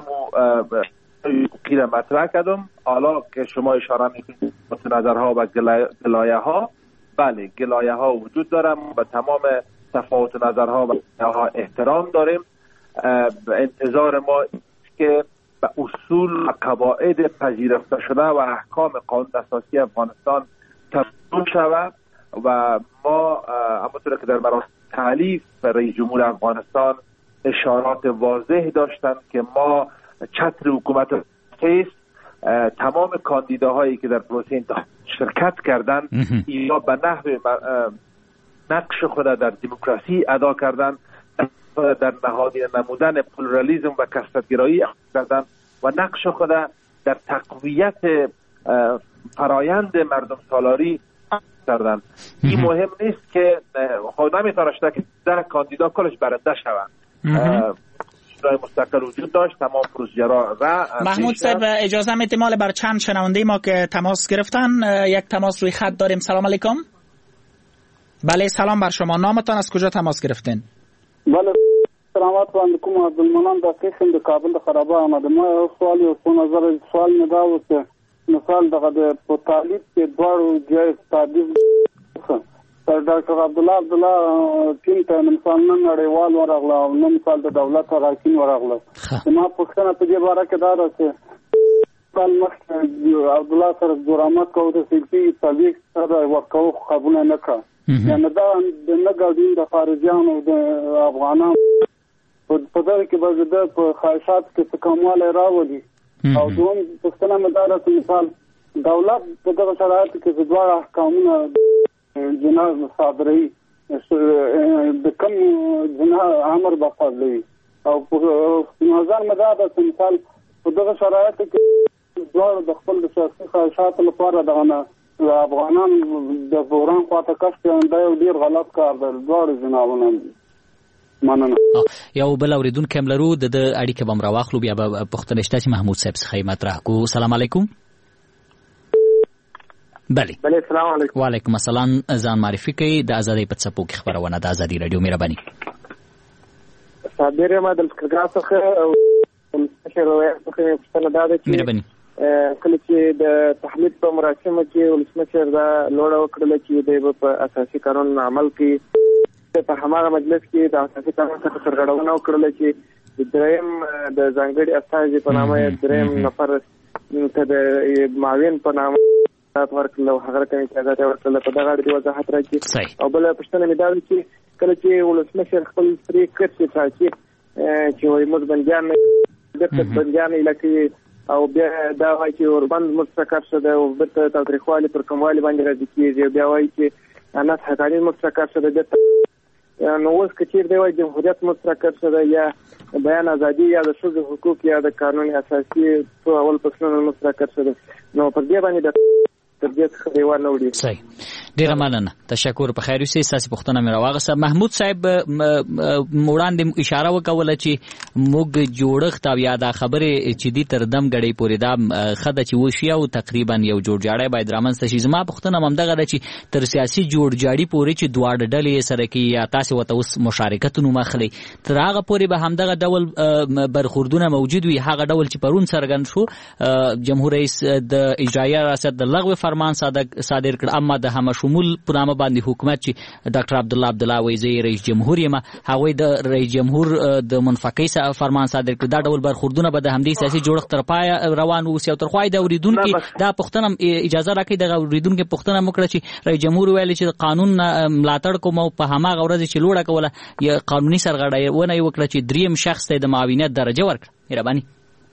قیل مطرح کردم. حالا که شما اشاره میکنید نظرها و گلایه ها، بله گلایه ها وجود دارم و تمام تفاوت نظرها و گلایه ها احترام داریم. انتظار ما که به اصول و قواعد پذیرفته شده و احکام قانون اساسی افغانستان تطبیق شود و ما همونطور که در مراسم تعلیف رئیس جمهور افغانستان اشارات واضح داشتند که ما چتر حکومت است. تمام کاندیداهایی که در پروسه انتخاب شرکت کردند یا به نحو نقش خود در دموکراسی ادا کردند، در نهادینه نمودن پلورالیسم و کثرت‌گرایی کردند و نقش خود در تقویت فرایند مردم سالاری کردند. این مهم نیست که خود نمیتونسته که در کاندیدا کلش برنده شوند. رای مستقل وجود داشت، تمام پروسیجرها و محمود صاحب اجازه میدید مال بر چند شنونده ما که تماس گرفتن یک تماس روی خط داریم. سلام علیکم. بله سلام بر شما، نامتان از کجا تماس گرفتین؟ بله سلامات باندې کوم عبدالمنان د قسم د کابل د خرابه آمده. ما یو سوال یو څو نظر سوال مې دا و چې مثال دغه د په طالب کې دواړو جایز تعدیب پر ډاکټر عبدالله عبدالله ټیم ته مثال نن نړیوال ورغله او نن مثال د دولت راکین ورغله. ما پوښتنه په دې باره کې دا ده چې کال مخکې عبدالله سره جرامت کوو د سلفي طبیق سره ورکوو قبول نه کړه. یعنې دا د نه ګډون د خارجیانو د افغانانو په دغه کې به د په خواهشات کې څه کموالی راولي. او دوم پوښتنه مې دا ده چې مثال دولت په دغه شرایطو کې چې دواړه احکامونه جناح صادروي د کوم جناح امر به صادروي او په نظر مې دا ده چې مثال په دغه شرایطو کې دواړه د خپل د سیاسي خواهشاتو لپاره دغه نه افغانان د بحران خواته کش کوي. دا یو ډېر غلط کار دی. دواړه جناحونه مننه. یو بل اوریدونکی هم لرو، د اړیکه به م راواخلو، بیا به پوښتنه شته چې محمود صاحب څخه یې مطرح کړو. سلام علیکم. بله بله سلام علیکم. وعلیکم السلام. ځان معرفي کوي. د ازادۍ په څپو کې خپرونه د ازادي رادیو. مهرباني. صابر یم د لښکرګاه څخه او مشر روایت څخه مې پوښتنه دا ده چې مهرباني کله چې د تحمیل په مراسمو کې ولسمشر دا لوړه وکړله چې دی به په اساسي قانون عمل کوي، په هماغه مجلس کې د اساسي قانون څخه سرغړونه وکړله چې د دریم د ځانګړي استازي په نامه دریم نفر ته د معاون په نامه ورکړل او هغه ته اجازه ورکړله. په دغه اړه وضاحت راکړي. او بله پوښتنه مې دا ده چې کله چې ولسمشر خپل پرېکړې ټاکي چې وایي موږ بندیان بیرته بندیان علاقې او بیا دا وایي چې اوربند مستقر شده او بیرته تاوتریخوالي پر کموالي باندې راځي کېږي او بیا وایي چې نسخ قانون مستقر شده بیرته نو اوس که چېرې دی وایي جمهوریت مستقر شده یا بیان ازادي یا د ښځو حقوق یا د قانون اساسي څو اول فصلونه مستقر شده نو پر دې باندې د صحیح. ډیره مننه. تشکر. په خیر اوسئ. ستاسو پوښتنه مې راواغسته. محمود صاحب وړاندې اشاره وکوله چې موږ جوړښت او یا دا خبره چې دې تر دم غړې پورې دا خده چې وشي او تقریبا یو جوړجاړی باید رامنځته شي. زما پوښتنه هم دغه ده چې تر سیاسي جوړجاړي پورې چې دواړه ډلې سره کې یا تاسو وته اوس مشارکتونه مخلي تر هغه پورې به همدغه ډول برخوردونه موجود وي. هغه ډول چې پرون څرګند شو جمهور رئیس د اجرایه ریاست د لغوه فرمان صادر کړ، اما د هم شمول په نامه باندې حکومت چې ډاکټر عبدالله عبدالله وایي رئیس جمهور یم، هغه د رئیس جمهور د منفقې فرمان صادر کړ. دا ډول برخوردونه به د همدې سیاسي جوړښت تر پای روان وو او تر خوای د اوریدونکو دا پښتنه اجازه راکړي د اوریدونکو پښتنه مکړه چې رئیس جمهور ویل چې قانون ملاتړ کوم او په هماغه ورځ چې لوړه کوله یا قانوني سرغړونه وکړه چې دریم شخص ته د معاونیت درجه ورکړه. مهرباني.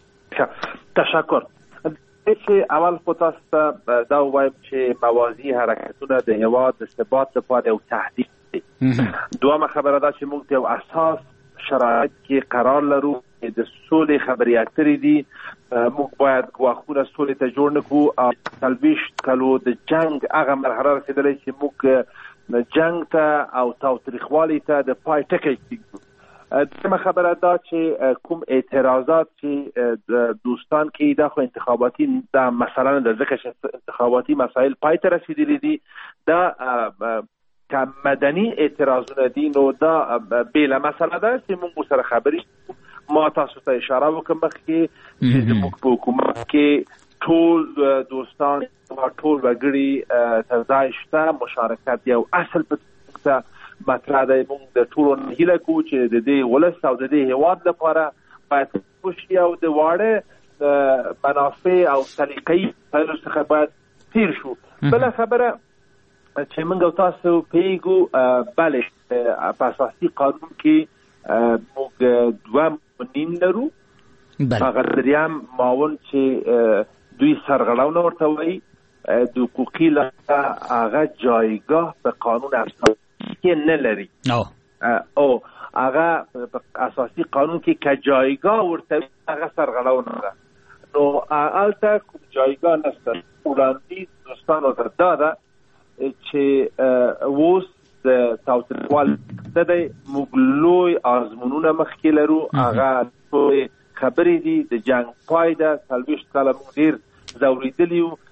تشکر. چې اول خو تاسو ته دا وایم چې موازی حرکتونه د هیواد د ثبات لپاره یو تهدید دي. دومره خبره ده چې موږ یو اساس شرایط کې قرار لرو چې د سولې خبرې اترې دي موږ باید ګواښونه سولې ته جوړ نه کړو او څلوېښت کلو د جنګ هغه مرحله رسېدلی چې موږ جنګ ته او تاوتریخوالي ته د پای ټکی کېږدو. دویمه خبره دا چې کوم اعتراضات چې دوستان کې دا خو انتخاباتي دا مثلا د ځکه چې انتخاباتي مسایل پای ته رسېدلي دي دا که مدني اعتراضونه دي نو دا بېله مسله ده چې موږ ورسره خبرې ما تاسو ته اشاره وکړم مخکې چې زموږ په حکومت کې ټول دوستان ټول وګړي ته ځای شته مشارکت یو اصل په مطرح دی. موږ د ټولو هیله کوو چې د دې ولس او د دې هېواد لپاره باید وشي او د واړه منافع او سلیقه‌یي مسایلو څخه باید تېر شو. بله خبره چې موږ او تاسو پوهېږو بلې په اساسي قانون کې موږ دوه معاونین لرو. هغه دریم معاون چې دوی سرغړونه ورته وایي د حقوقي لحاظه هغه جایګاه په قانون اساسي کې نه لري او هغه په اساسي قانون کې که جایګاه ورته هغه سرغړونه ده نو هلته کوم جایګاه نشته. وړاندیز دوستانو ته دا ده چې اوس د تاوتریخوالي څه دی موږ لوی آزمونونه مخکې لرو هغه ټولې خبرې دي د جنګ پای ده څلوېښت کاله موږ ډېر ځورېدلي وو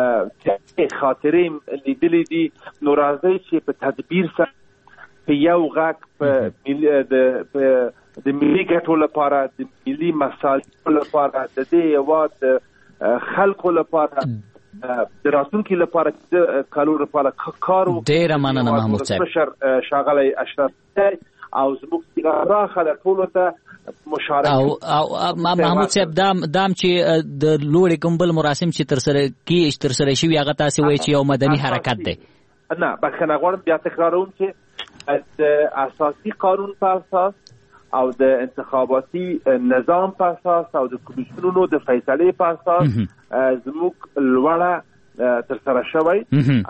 خاطرې لیدلې دي نو راځئ چې په تدبیر سره په یو غږ په د ملي ګټو لپاره د ملي مصالحو لپاره د دې هېواد د خلکو لپاره د راتلونکي لپاره د کالو لپاره کار وکړو. ډېره مننه محمود صاحب. ښاغلی اشرف او زموږ سیګاره خلک ټولو ته مشارکت او او محمود صاحب دام دام چې د لوړې کوم بل مراسم چې تر سره کې تر سره شوي هغه تاسو وایي چې یو مدني حرکت دی. نه بخښنه غواړم بیا تکراروم چې د اساسي قانون په اساس او د انتخاباتي نظام په اساس او د کمیسیونونو د فیصلې په اساس زموږ لوړه تر سره شوی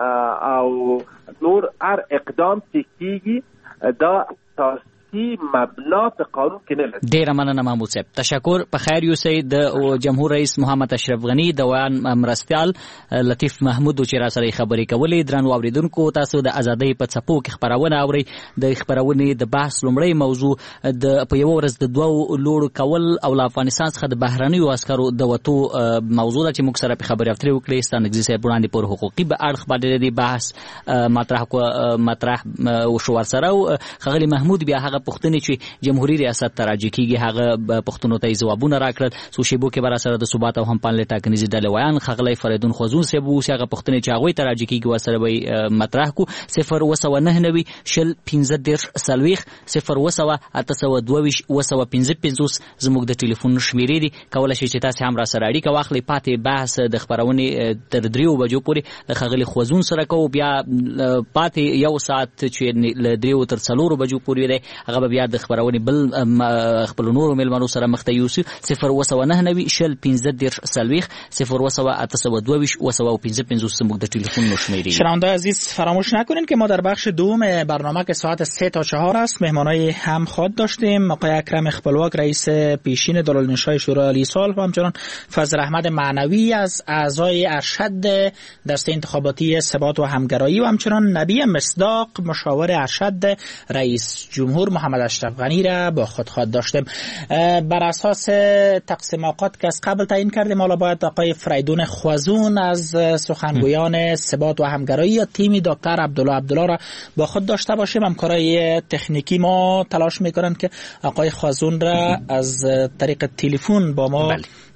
او نور هر اقدام چې کیږي دا اساسي مبنا په قانون کې نه لري. ډېره مننه محمود صاحب. تشکر. په خیر یوسئ. د جمهور رئیس محمد اشرف غني د ویان مرستیال لطیف محمود چې را سره خبرې کولې. درنو اوریدونکو تاسو د ازادۍ په څپو کې خبرونه اورئ. د خبرونې د بحث لومړی موضوع د په یو ورځ د دوو لوړو کول او له افغانستان څخه د بهرنیو عسکرو د وتو موضوع ده چې موږ سره په خبرې اترې وکړې. ستانکزي صاحب وړاندې پر حقوقي اړخ باندې د بحث مطرح کو مطرح وشو ورسره. ښاغلي محمود بیا هغه پوښتنې چې جمهوریت ریاست ته راجع کیږي هغه پوښتنو ته ځوابونه راکړل. څو شیبو کې به سره د ثبات او همپالنې ټاکنیزې ډلې ویان ښاغلی فریدون خوځون صاحب اوس هغه پوښتنې چې هغوی ته راجع کیږي ورسره به مطرح کو. صفر اوه سوه نهه نوي شل پنځه دېرش څلوېښت صفر اوه سوه اته سوه دوه ویشت اوه سوه پنځه پنځوس زموږ د ټلیفون شمېرې دي. کولی شئ چې تاسې هم را سره اړیکه واخلئ. پاتې بحث د خپرونې تر دریو بجو پورې د ښاغلي خوځون سره کوو. بیا پاتې یو ساعت چې له دریو تر څلورو بجو پورې دی هغه به بیا د خبرونې بل خپل نورو مېلمنو سره مخ ته یوسو. صفر اوه سوه نهه نوي شل پنځه دېرش څلوېښت صفر اوه سوه اته سوه دوه ویشت اوه سوه پنځه پنځوس زموږ د ټلیفون شمېرې. شنونده‌های عزیز فراموش نکنین که ما در بخش دوم برنامه که ساعت سه تا چهار است مهمانای هم خود داشتیم. آقای اکرم خپلواک رئیس پیشین دارالانشای شورای عالی صلح و همچنان فضل احمد معنوی از اعضای ارشد دسته انتخاباتی ثبات و همگرایی و همچنان نبی مصداق مشاور ارشد رئیس جمهور محمد اشرف غنی را با خود خواهد داشتیم. بر اساس تقسیم اوقات که از قبل تعیین کردیم حالا باید آقای فریدون خوازون از سخنگویان ثبات و همگرایی یا تیم دکتر عبدالله عبدالله را با خود داشته باشیم. همکارای تکنیکی ما تلاش میکنن که آقای خوازون را از طریق تلفن با ما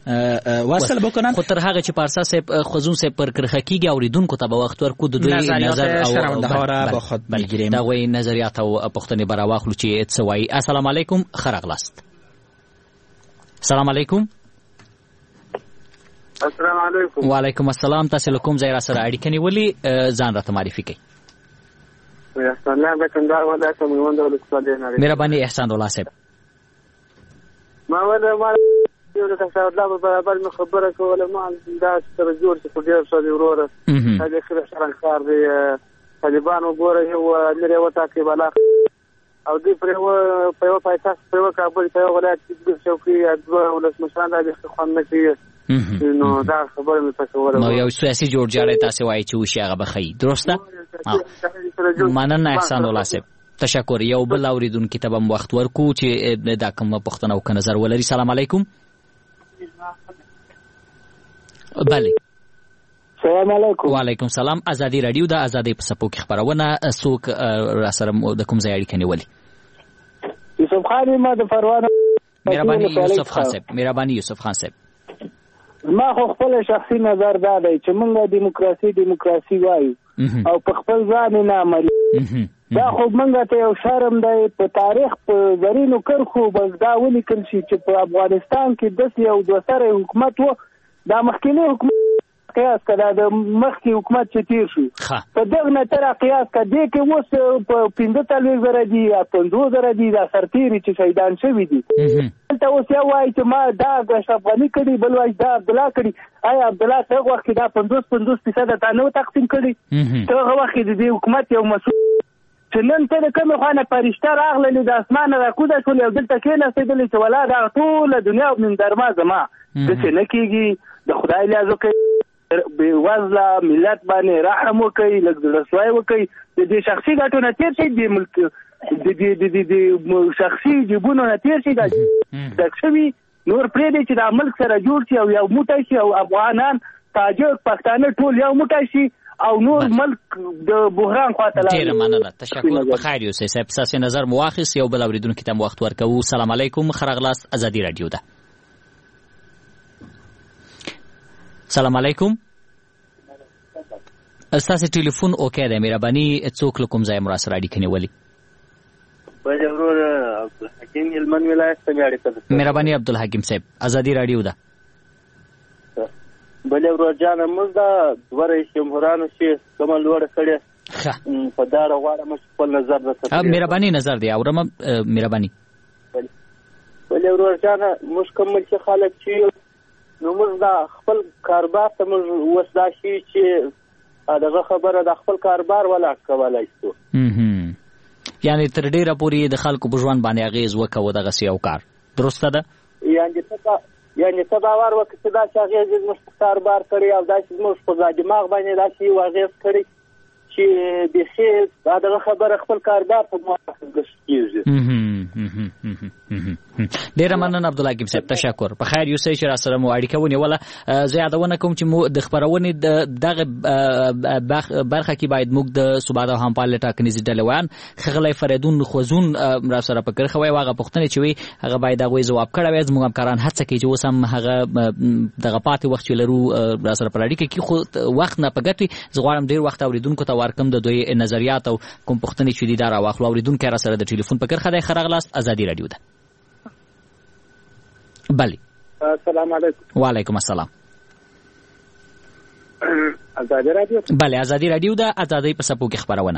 وصل بکنن. خو تر هغه چې پارسا صاحب خوځون صاحب پر کرخه کیږي اوریدونکو ته به وخت ورکو د دوی نظر او شنونده را با خود بگیریم. دا وی نظریات او پوښتنې برا واخلو چې څه وایي. السلام علیکم خرغلاست. السلام علیکم. السلام علیکم. وعلیکم السلام. تاسو له کوم ځای را سره اړیکه نیولې ځان راته معرفي کړئ. احسان الله د کندهار ولایت میوند ولسوالۍ نه. مهرباني احسان الله صاحب. ما ولا ما یو د تاسو د برابر مې خبره کوله ما دا سره جوړ څه په ډیر څه دی وروره هغه خره شرنګ کار دی طالبان وګوره یو لري وتا کې بالا او دوی پر یو په یو پایتخت په یو کابل په یو ولایت کې د چوکۍ دوه ولسمشران راځي خو نه کوي نو دا خبره مې پکې وره نو یو سیاسي جوړجاړی تاسو وایي چې وشي هغه به ښه درسته مننه احسان الله صاحب تشکر. یو بل اوریدونکي ته به وخت ورکو چې دا کومه پوښتنه او که نظر ولري. سلام علیکم. بله سلام علیکم. وعلیکم سلام. ازادي رادیو د ازادۍ په څپو کې خبرونه څوک را سره د کوم ځای اړیکه نیولې؟ یوسف خان ما د پروانه. مهرباني یوسف خان صاحب. مهرباني یوسف خان صاحب. ما خو خپل شخصي نظر دا دی چې موږ دیموکراسي دیموکراسي وایو او په خپل ځان نه عملي دا خو موږ ته یو شرم دی په تاریخ په زرینو کرخو بس دا ولیکل شي چې په افغانستان کې داسې یو دوه سره حکومت و دا مخکینی حکومت قیاس کړه د مخکې حکومت چې تیر شو په دغه نه تر قیاس کړه کې اوس په پنځه څلوېښت زره دي یا پنځوس زره دي دا سرتیري چې شهیدان شوي دي دلته اوس یو وایي چې ما دا اشرف غني کړي بل وایي دا عبدالله کړي آیا عبدالله ته هغه وخت کې دا پنځوس پنځوس فیصده تا نه تقسیم کړي ته هغه وخت کې د دې حکومت یو مسؤل چې نن ته د کومې خوا نه فرشته راغللې د اسمانه راکوزه شولې او دلته کېناستېدلې چې ولا دا ټوله دنیا من درما زما داسې نه کېږي د خدای لیازو کوي بې وزله ملت باندې رحم وکړي لږ زړهسوی وکړي د دې شخصي ګټو نه تېر شي د ملک د د شخصي جیبونو نه تېر شي دا ډک شوي نور پرېږدي چې دا ملک سره جوړ شي او یو موټی شي او افغانان تاجک پښتانه ټول یو موټی شي او نور ملک د بحران خواته لاړ. ډېره مننه تشکر. په خیر یوسئ صاحب ستاسې نظر مو واخیست. یو بل اورېدونکي ته مو وخت ورکوو. سلام علیکم. ښه راغلاست. ازادي راډیو ده. سلام علیکم. ستاسې ټلیفون اوکی دی مهرباني څوک له کوم ځای مو راسره اړیکه نیولې؟ بله ورور عبدالحکیم هلمند ولایت څنګه اړیکه ده؟ مهرباني عبدالحکیم صاحب ازادي راډیو ده. بله ورور جانه موږ دا دوه رئیس جمهورانو چې کومه لوړه کړې په داړه غواړم چې خپل نظر درته مهرباني نظر دی اورم مهرباني. بله ورور جانه موږ کوم ملکي خلک چې نو موږ دا خپل کاروبار ته موږ اوس دا شي چې دغه خبره د خپل کاروبار ولا کولای شو یعنی تر ډیره پورې د خلکو په ژوند باندې اغیز وکړو دغه یو کار درسته ده یعنی ته یعنی ته باور وکړه چې دا چې اغیز موږ په کاروبار کړی او دا چې موږ په دماغ باندې دا چې اغیز کړی چې د خیر دغه خبره خپل کاروبار ته موافق کیږي. ډیره مننه عبدالحکیم صاحب تشکر. په خیر یوسئ چې راسره مو اړیکه ونیوله. زه یادونه کوم چې مو د خپرونې دغه برخه کې باید موږ د ثبات او همپالۍ ټاکنیزې ډلې ویان ښاغلی فریدون خوځون راسره په کرښه وی هغه پوښتنې چې وي هغه باید هغوی ځواب کړی وی. زموږ همکاران هڅه کوي چې اوس هم هغه دغه پاتې وخت چې لرو راسره پر اړیکه کې خو وخت نه په ګټ وي. زه غواړم ډېر وخت اورېدونکو ته ورکړم د دوی نظریات او کوم پوښتنې چې دي دا راواخلو. اورېدونکی راسره د ټلیفون په کرښه دی. ښه راغلاست. ازادي راډیو ده. بله. السلام علیکم. وعلیکم السلام. ازادي راډیو. بله ازادي راډیو ده ازادۍ په څپو کې خپرونه.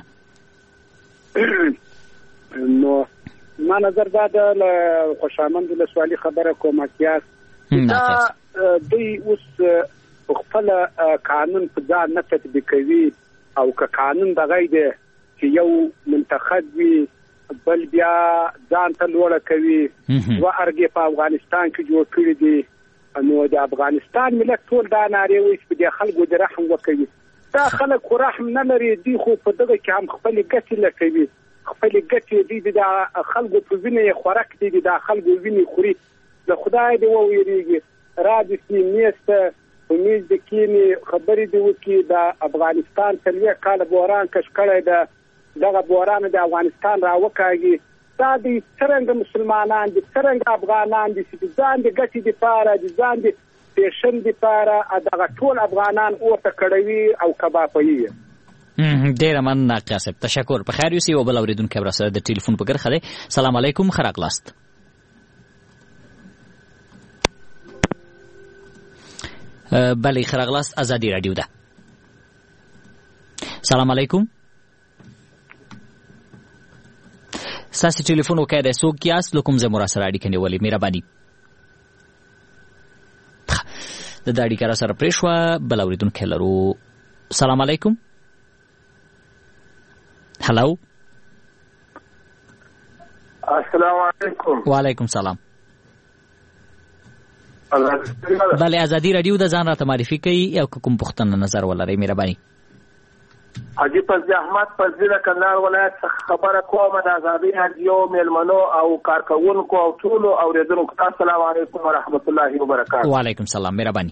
نو ما نظر دا د خوشامند ولسوالي خبره کومه کیاس دا دوی اوس خپل قانون په ځان نه تطبیقوي او که قانون دغه دی چې یو منتخب وي بل بیا ځان ته لوړه کوي و ارګې په افغانستان کې جوړ کړي دي نو د افغانستان ملت ټول دا نارې وایي چې د خلکو د رحم وکوي. دا خلک خو رحم نه لري دوی خو په دغه کې هم خپلې ګټې لټوي خپلې ګټې دوی د خلکو په وینې یې خوراک دي د خلکو وینې خوري. د خدای دې وویریږي را دې سي میز ته په میز د کښېني خبرې دې وکړي د افغانستان څلوېښت کاله بحران کش کړی ده دغه بحران د افغانستان راوکاږي. دا د څرنګه مسلمانان دي څرنګه افغانان دي چې ځان د ګټې دپاره د ځان د پیشن دپاره دغه ټول افغانان اورته کړوي او کبابوي. ډېره مننه قیاس صاحب تشکر. په خیر یوسئ. یو بل اورېدونکی هم راسره د ټلیفون په کرښه دی. سلام علیکم. ښه راغلاست. بله ښه راغلاست. ازادي راډیو ده. سلام علیکم. ستاسې ټلیفون وکی دی. څوک یاست له کوم ځای مو راسره اړیکه نیولې؟ مهرباني. د ده اړیکه راسره پرې شوه. بل اورېدونکی لرو. سلام علیکم. هلو السلام علیکم. و علیکم سلام. بله ازادي رادیو د ځان راته معرفي کوي او کوم پوښتنه نظر ولرئ مهرباني. حاجی فضل احمد فضل کندهار ولایت څخه خبره کوم د ازادي رادیو میلمنو او کارکونکو او ټولو اوریدونکو ته السلام علیکم ورحمت الله وبرکاته. و علیکم سلام مهرباني.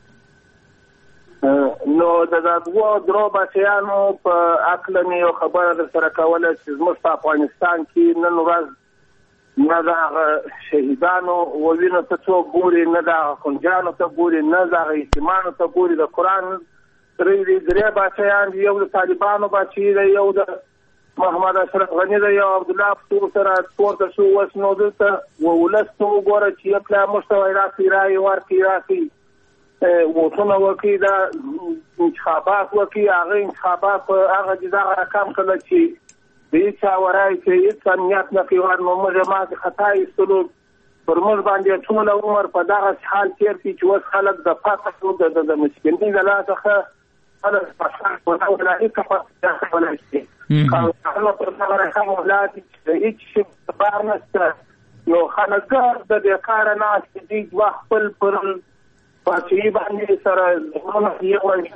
نو د دغو درو بچیانو په عقل مې یو خبره در سره کوله چې زموږ په افغانستان کې نن ورځ نه د شهیدانو ووینو ته څوک ګوري، نه د خونجانو ته ګوري، نه د یتیمانو ته ګوري. د قرآن درې درې بچیان دي، یو د طالبانو بچی دی، یو د محمد اشرف غني دی، یو عبدالله پتو سره پورته شو. اوس نو دلته ولس ته وګوره چې یو پلا موږ ته وایي راسي رایې ورکړي، راسي ووټونه وکړي، دا انتخابات وکړي. هغه انتخابات هغه دي دغه رقم کله چې د هېچا ورایي چې هېڅ امنیت نه کوي، نو موږ یې ماتې خطا ایستلو پر موږ باندې ټوله عمر په دغسې حال تېر کړي چې اوس خلک د فقر د مسکینۍ د لاسه ښه خلک په ولایي څخه کولی شي. هغه پر دغه رقم ولاړ دي چې د هېڅ شي کار نشته. نو خلک د بېکاره ناست دي، دوه خپل پر پاچاهي باندې سره زړونه یو وایي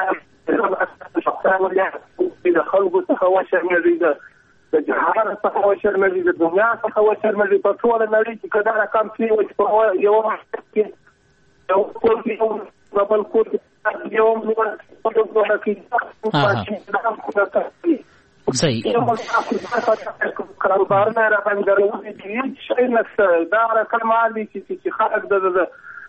د خلکو څخه وشرمېږي، د جهان څخه وشرمېږي، د دنیا څخه وشرمېږي. په ټوله نړۍ کې که دا رقم کېږي چې په یوه مشهد کې یو کور کې یو بل کور کې یو کاروبارونه یې راباندې درولي دي، هېڅ شی نشته. دا رقم مال دي چې خلک د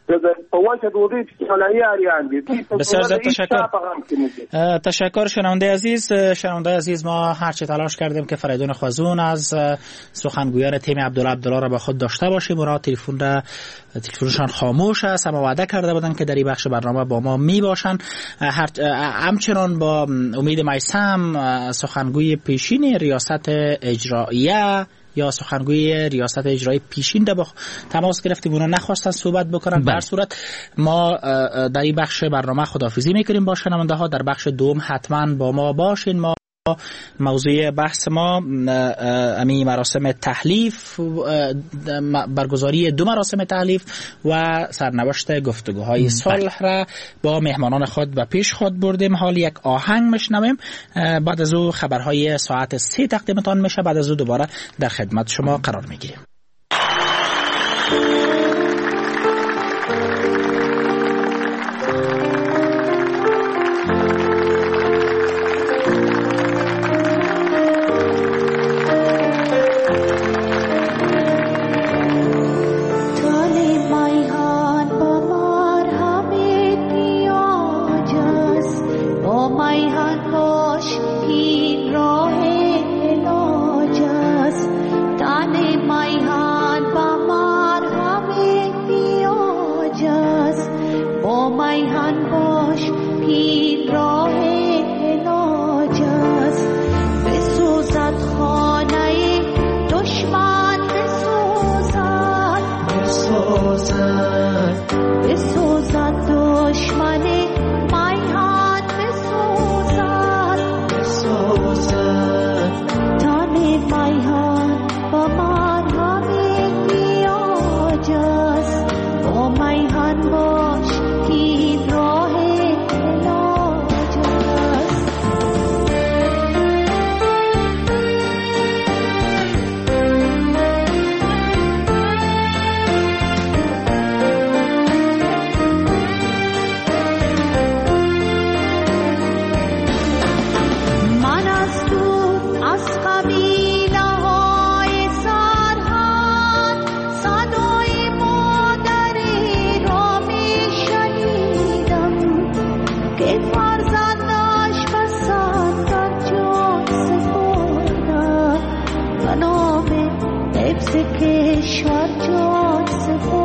بسیار زیاد تشکر. تشکر شنونده عزیز. شنونده عزیز ما هرچه تلاش کردیم که فریدون خوازون از سخنگویان تیم عبدالله عبدالله را با خود داشته باشیم. اونا تلفن را تلفنشان خاموش است، اما وعده کرده بودن که در این بخش برنامه با ما می باشن. همچنان با امید میثم سخنگوی پیشین ریاست اجراییه یا سخنگوی ریاست اجرایی پیشین را با تماس گرفتیم، اونا نخواستن صحبت بکنن. در صورت ما در این بخش برنامه خداحافظی میکنیم با شنونده ها. در بخش دوم حتما با ما باشین. ما موضوع بحث ما امی مراسم تحلیف، برگزاری دو مراسم تحلیف و سرنوشت گفتگوهای صلح را با مهمانان خود و پیش خود بردیم. حال یک آهنگ میشنویم، بعد از او خبرهای ساعت سه تقدیمتان میشه. بعد از او دوباره در خدمت شما قرار میگیریم. کشور جان سپرد